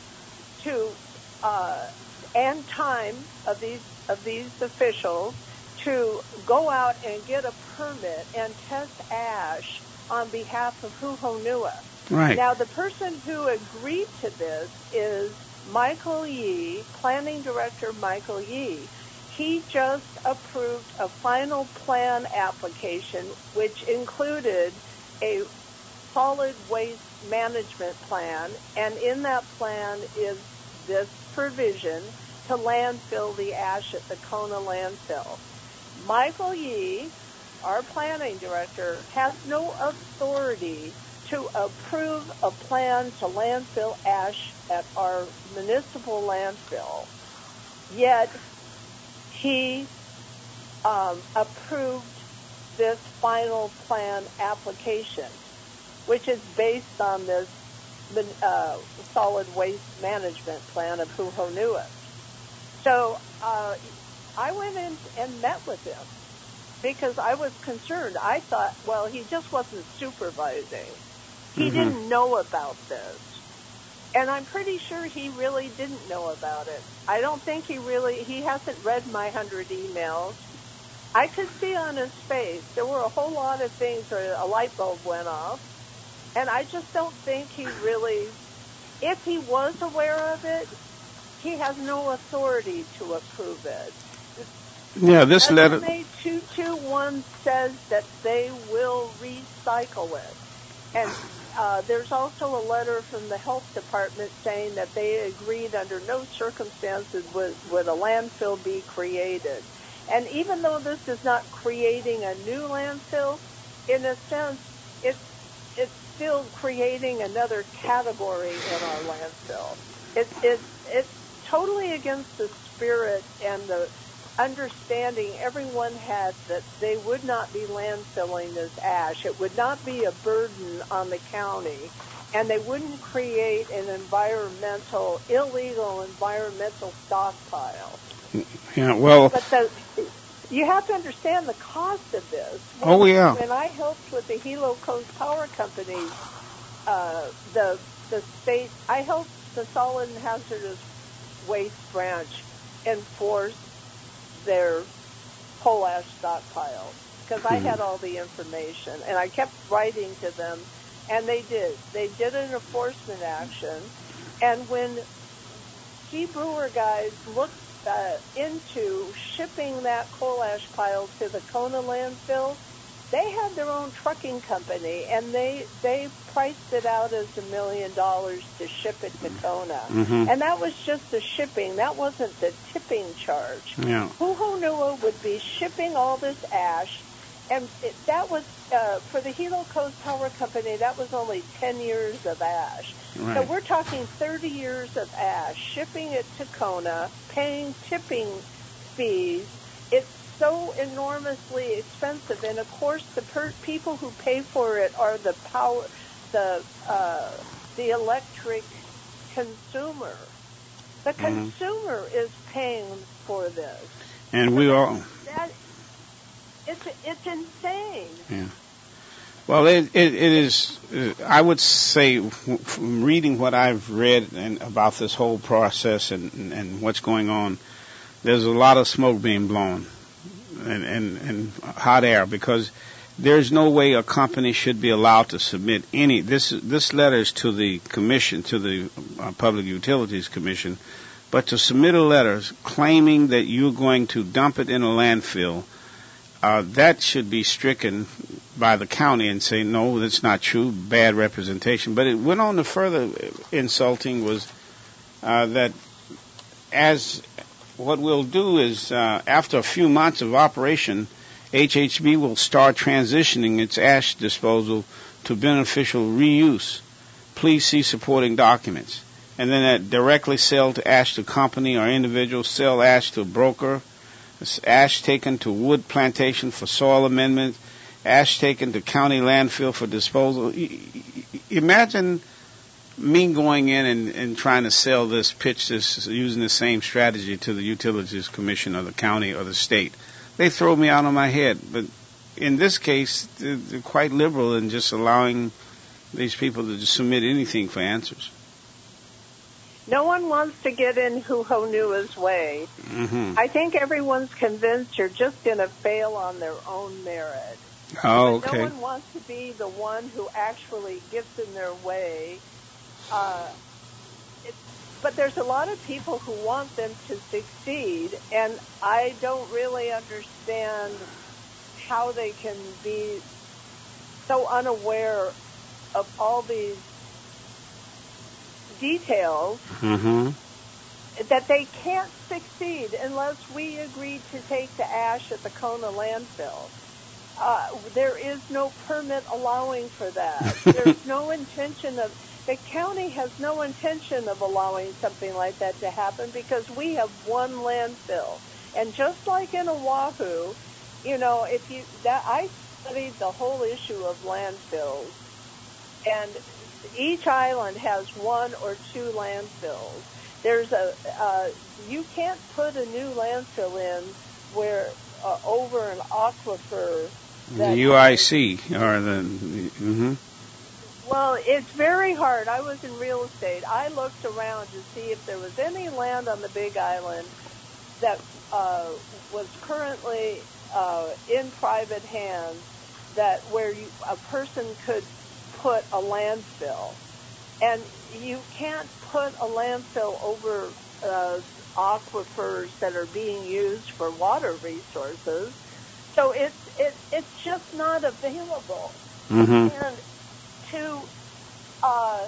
to uh, and time of these of these officials to go out and get a permit and test ash on behalf of Kuhonua. Right. Now, the person who agreed to this is Michael Yee, Planning Director Michael Yee. He just approved a final plan application, which included a solid waste management plan, and in that plan is this provision to landfill the ash at the Kona landfill. Michael Yee, our planning director, has no authority to approve a plan to landfill ash at our municipal landfill. Yet he um, approved this final plan application, which is based on this uh, solid waste management plan of Kuhonua. So uh, I went in and met with him because I was concerned. I thought, well, he just wasn't supervising. He Mhm. didn't know about this. And I'm pretty sure he really didn't know about it. I don't think he really, he hasn't read my hundred emails. I could see on his face there were a whole lot of things where a light bulb went off. And I just don't think he really, if he was aware of it, he has no authority to approve it. Yeah, this letter. S M A two two one says that they will recycle it. And uh, there's also a letter from the health department saying that they agreed under no circumstances would, would a landfill be created. And even though this is not creating a new landfill, in a sense, it's, it's still creating another category in our landfill. It's, it's, it's totally against the spirit and the understanding everyone had that they would not be landfilling this ash. It would not be a burden on the county, and they wouldn't create an environmental, illegal environmental stockpile. Yeah, well... But the, you have to understand the cost of this. When, oh, yeah. When I helped with the Hilo Coast Power Company, uh, the the state, I helped the Solid and Hazardous Waste Branch enforce their coal ash stockpile, because I had all the information, and I kept writing to them, and they did. They did an enforcement action, and when G. Brewer guys looked uh, into shipping that coal ash pile to the Kona landfill, they had their own trucking company, and they they priced it out as a million dollars to ship it to Kona. Mm-hmm. And that was just the shipping. That wasn't the tipping charge. Yeah. Puhonua would be shipping all this ash, and it, that was, uh, for the Hilo Coast Power Company, that was only ten years of ash. Right. So we're talking thirty years of ash, shipping it to Kona, paying tipping fees. It's so enormously expensive, and of course the per- people who pay for it are the power, the uh, the electric consumer. The Mm-hmm. consumer is paying for this, and we all. That, it's it's insane. Yeah. Well, it, it, it is, I would say, from reading what I've read and about this whole process and, and what's going on, there's a lot of smoke being blown and, and, and hot air, because there's no way a company should be allowed to submit any. This, this letter is to the commission, to the uh, Public Utilities Commission, but to submit a letter claiming that you're going to dump it in a landfill, Uh, that should be stricken by the county and say, no, that's not true, bad representation. But it went on to further insulting was uh, that as what we'll do is uh, after a few months of operation, H H B will start transitioning its ash disposal to beneficial reuse. Please see supporting documents. And then that directly sell to ash to company or individual, sell ash to a broker, ash taken to wood plantation for soil amendment, ash taken to county landfill for disposal. Imagine me going in and, and trying to sell this, pitch this, using the same strategy to the Utilities Commission or the county or the state. They throw me out on my head. But in this case, they're, they're quite liberal in just allowing these people to just submit anything for answers. No one wants to get in Puhonua's way. Mm-hmm. I think everyone's convinced you're just going to fail on their own merit. Oh, but okay. no one wants to be the one who actually gets in their way. Uh, it, but there's a lot of people who want them to succeed, and I don't really understand how they can be so unaware of all these details Mm-hmm. that they can't succeed unless we agree to take the ash at the Kona landfill. Uh, there is no permit allowing for that. There's no intention of, the county has no intention of allowing something like that to happen because we have one landfill. And just like in Oahu, you know, if you, that, I studied the whole issue of landfills, and each island has one or two landfills. There's a, uh, you can't put a new landfill in where, uh, over an aquifer. The U I C, or the, mm-hmm. Well, it's very hard. I was in real estate. I looked around to see if there was any land on the Big Island that uh, was currently uh, in private hands, that where you, a person could put a landfill. And you can't put a landfill over uh, aquifers that are being used for water resources. So it's it, it's just not available. Mm-hmm. And to uh,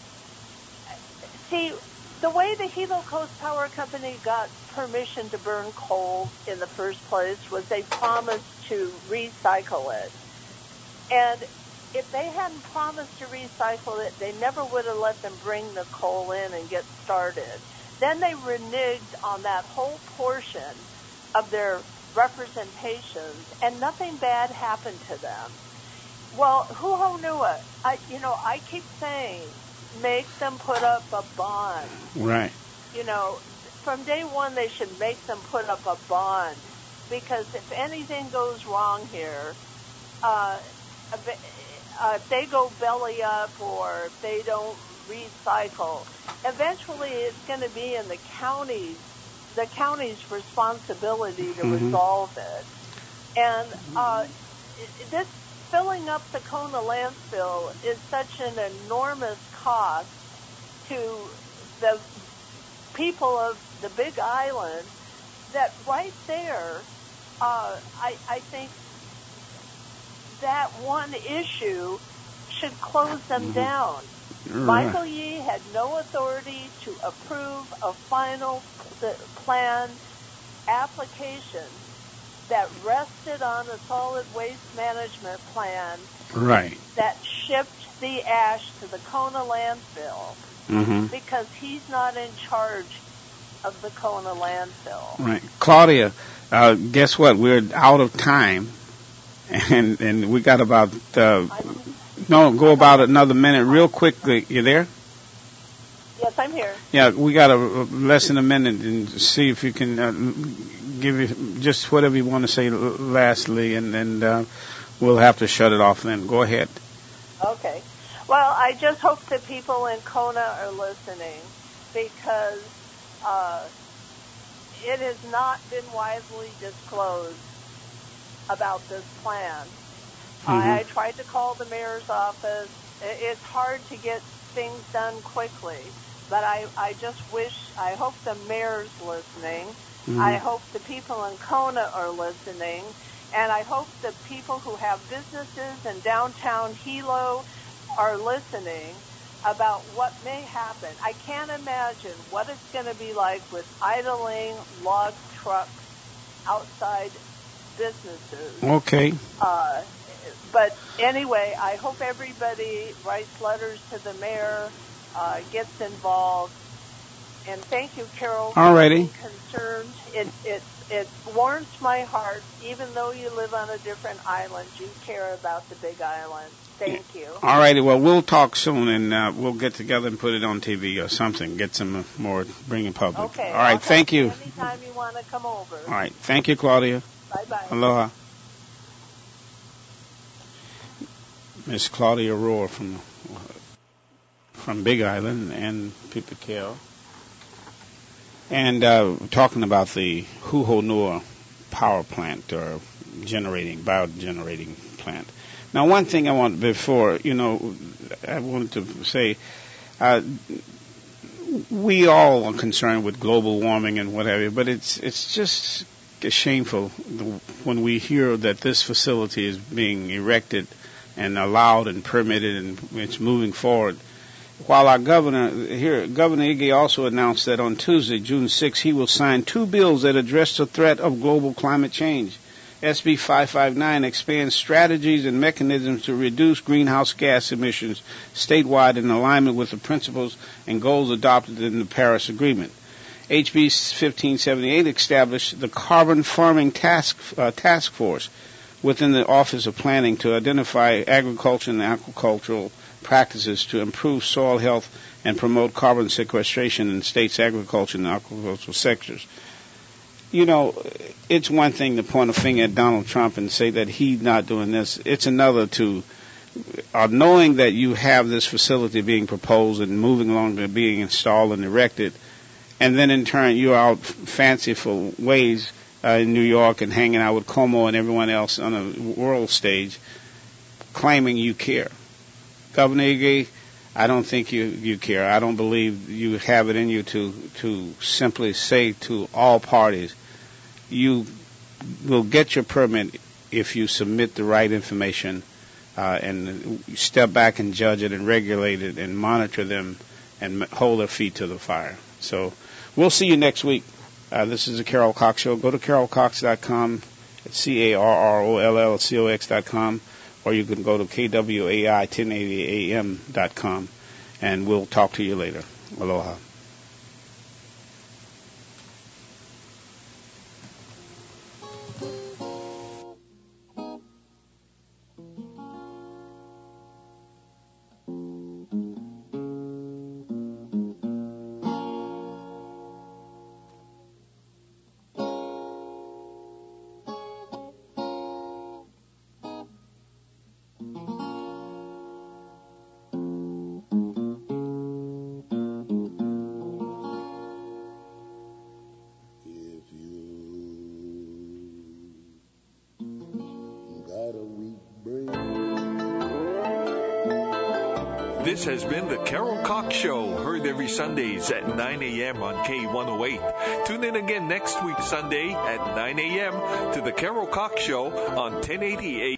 see, the way the Hilo Coast Power Company got permission to burn coal in the first place was they promised to recycle it. And if they hadn't promised to recycle it, they never would have let them bring the coal in and get started. Then they reneged on that whole portion of their representations, and nothing bad happened to them. Well, Huhonua, I, you know, I keep saying, make them put up a bond. Right. You know, from day one, they should make them put up a bond, because if anything goes wrong here, uh, uh, if they go belly up or if they don't recycle, eventually it's going to be in the county's, the county's responsibility to mm-hmm. resolve it. And uh, this filling up the Kona landfill is such an enormous cost to the people of the Big Island that right there, uh, I, I think that one issue should close them mm-hmm. down. Right. Michael Yee had no authority to approve a final plan application that rested on a solid waste management plan right. that shipped the ash to the Kona landfill mm-hmm. because he's not in charge of the Kona landfill. Right. Claudia, uh, guess what? We're out of time, and and we got about, uh, no, go about another minute real quickly. You there? Yes, I'm here. Yeah, we got a less than a minute, and see if you can uh, give you just whatever you want to say lastly, and, and uh, we'll have to shut it off then. Go ahead. Okay. Well, I just hope that people in Kona are listening, because uh, it has not been widely disclosed about this plan. Mm-hmm. I, I tried to call the mayor's office. It's hard to get things done quickly. But I, I just wish, I hope the mayor's listening. Mm-hmm. I hope the people in Kona are listening. And I hope the people who have businesses in downtown Hilo are listening about what may happen. I can't imagine what it's going to be like with idling log trucks outside businesses. Okay. Uh, but anyway, I hope everybody writes letters to the mayor, Uh, gets involved, and thank you, Carol, for Alrighty. being concerned. It it it warms my heart, even though you live on a different island, you care about the Big Island. Thank you. All righty. Well, we'll talk soon, and uh, we'll get together and put it on T V or something. Get some more, bring it public. Okay. All right. I'll Thank you. Anytime you want to come over. All right. Thank you, Claudia. Bye bye. Aloha. Miss Claudia Rohr from from Big Island and Pipikeo, and uh, talking about the Huhonua power plant or generating biogenerating plant. Now, one thing I want before you know, I wanted to say, uh, we all are concerned with global warming and whatever, but it's it's just shameful when we hear that this facility is being erected and allowed and permitted and it's moving forward. While our governor here, Governor Ige also announced that on Tuesday, June sixth, he will sign two bills that address the threat of global climate change. S B five fifty-nine expands strategies and mechanisms to reduce greenhouse gas emissions statewide in alignment with the principles and goals adopted in the Paris Agreement. H B fifteen seventy-eight established the Carbon Farming Task uh, Task Force within the Office of Planning to identify agriculture and agricultural practices to improve soil health and promote carbon sequestration in states' agriculture and agricultural sectors. You know, it's one thing to point a finger at Donald Trump and say that he's not doing this. It's another to, uh, knowing that you have this facility being proposed and moving along to being installed and erected, and then in turn you're out fanciful ways uh, in New York and hanging out with Como and everyone else on a world stage, claiming you care. Governor Ige, I don't think you, you care. I don't believe you have it in you to, to simply say to all parties, you will get your permit if you submit the right information uh, and step back and judge it and regulate it and monitor them and hold their feet to the fire. So we'll see you next week. Uh, this is the Carol Cox Show. Go to carol cox dot com. It's C A R R O L L C O X dot com. Or you can go to K W A I ten eighty A M dot com, and we'll talk to you later. Aloha. This has been the Carol Cox Show, heard every Sundays at nine a.m. on K one oh eight. Tune in again next week Sunday at nine a.m. to the Carol Cox Show on ten eighty A M.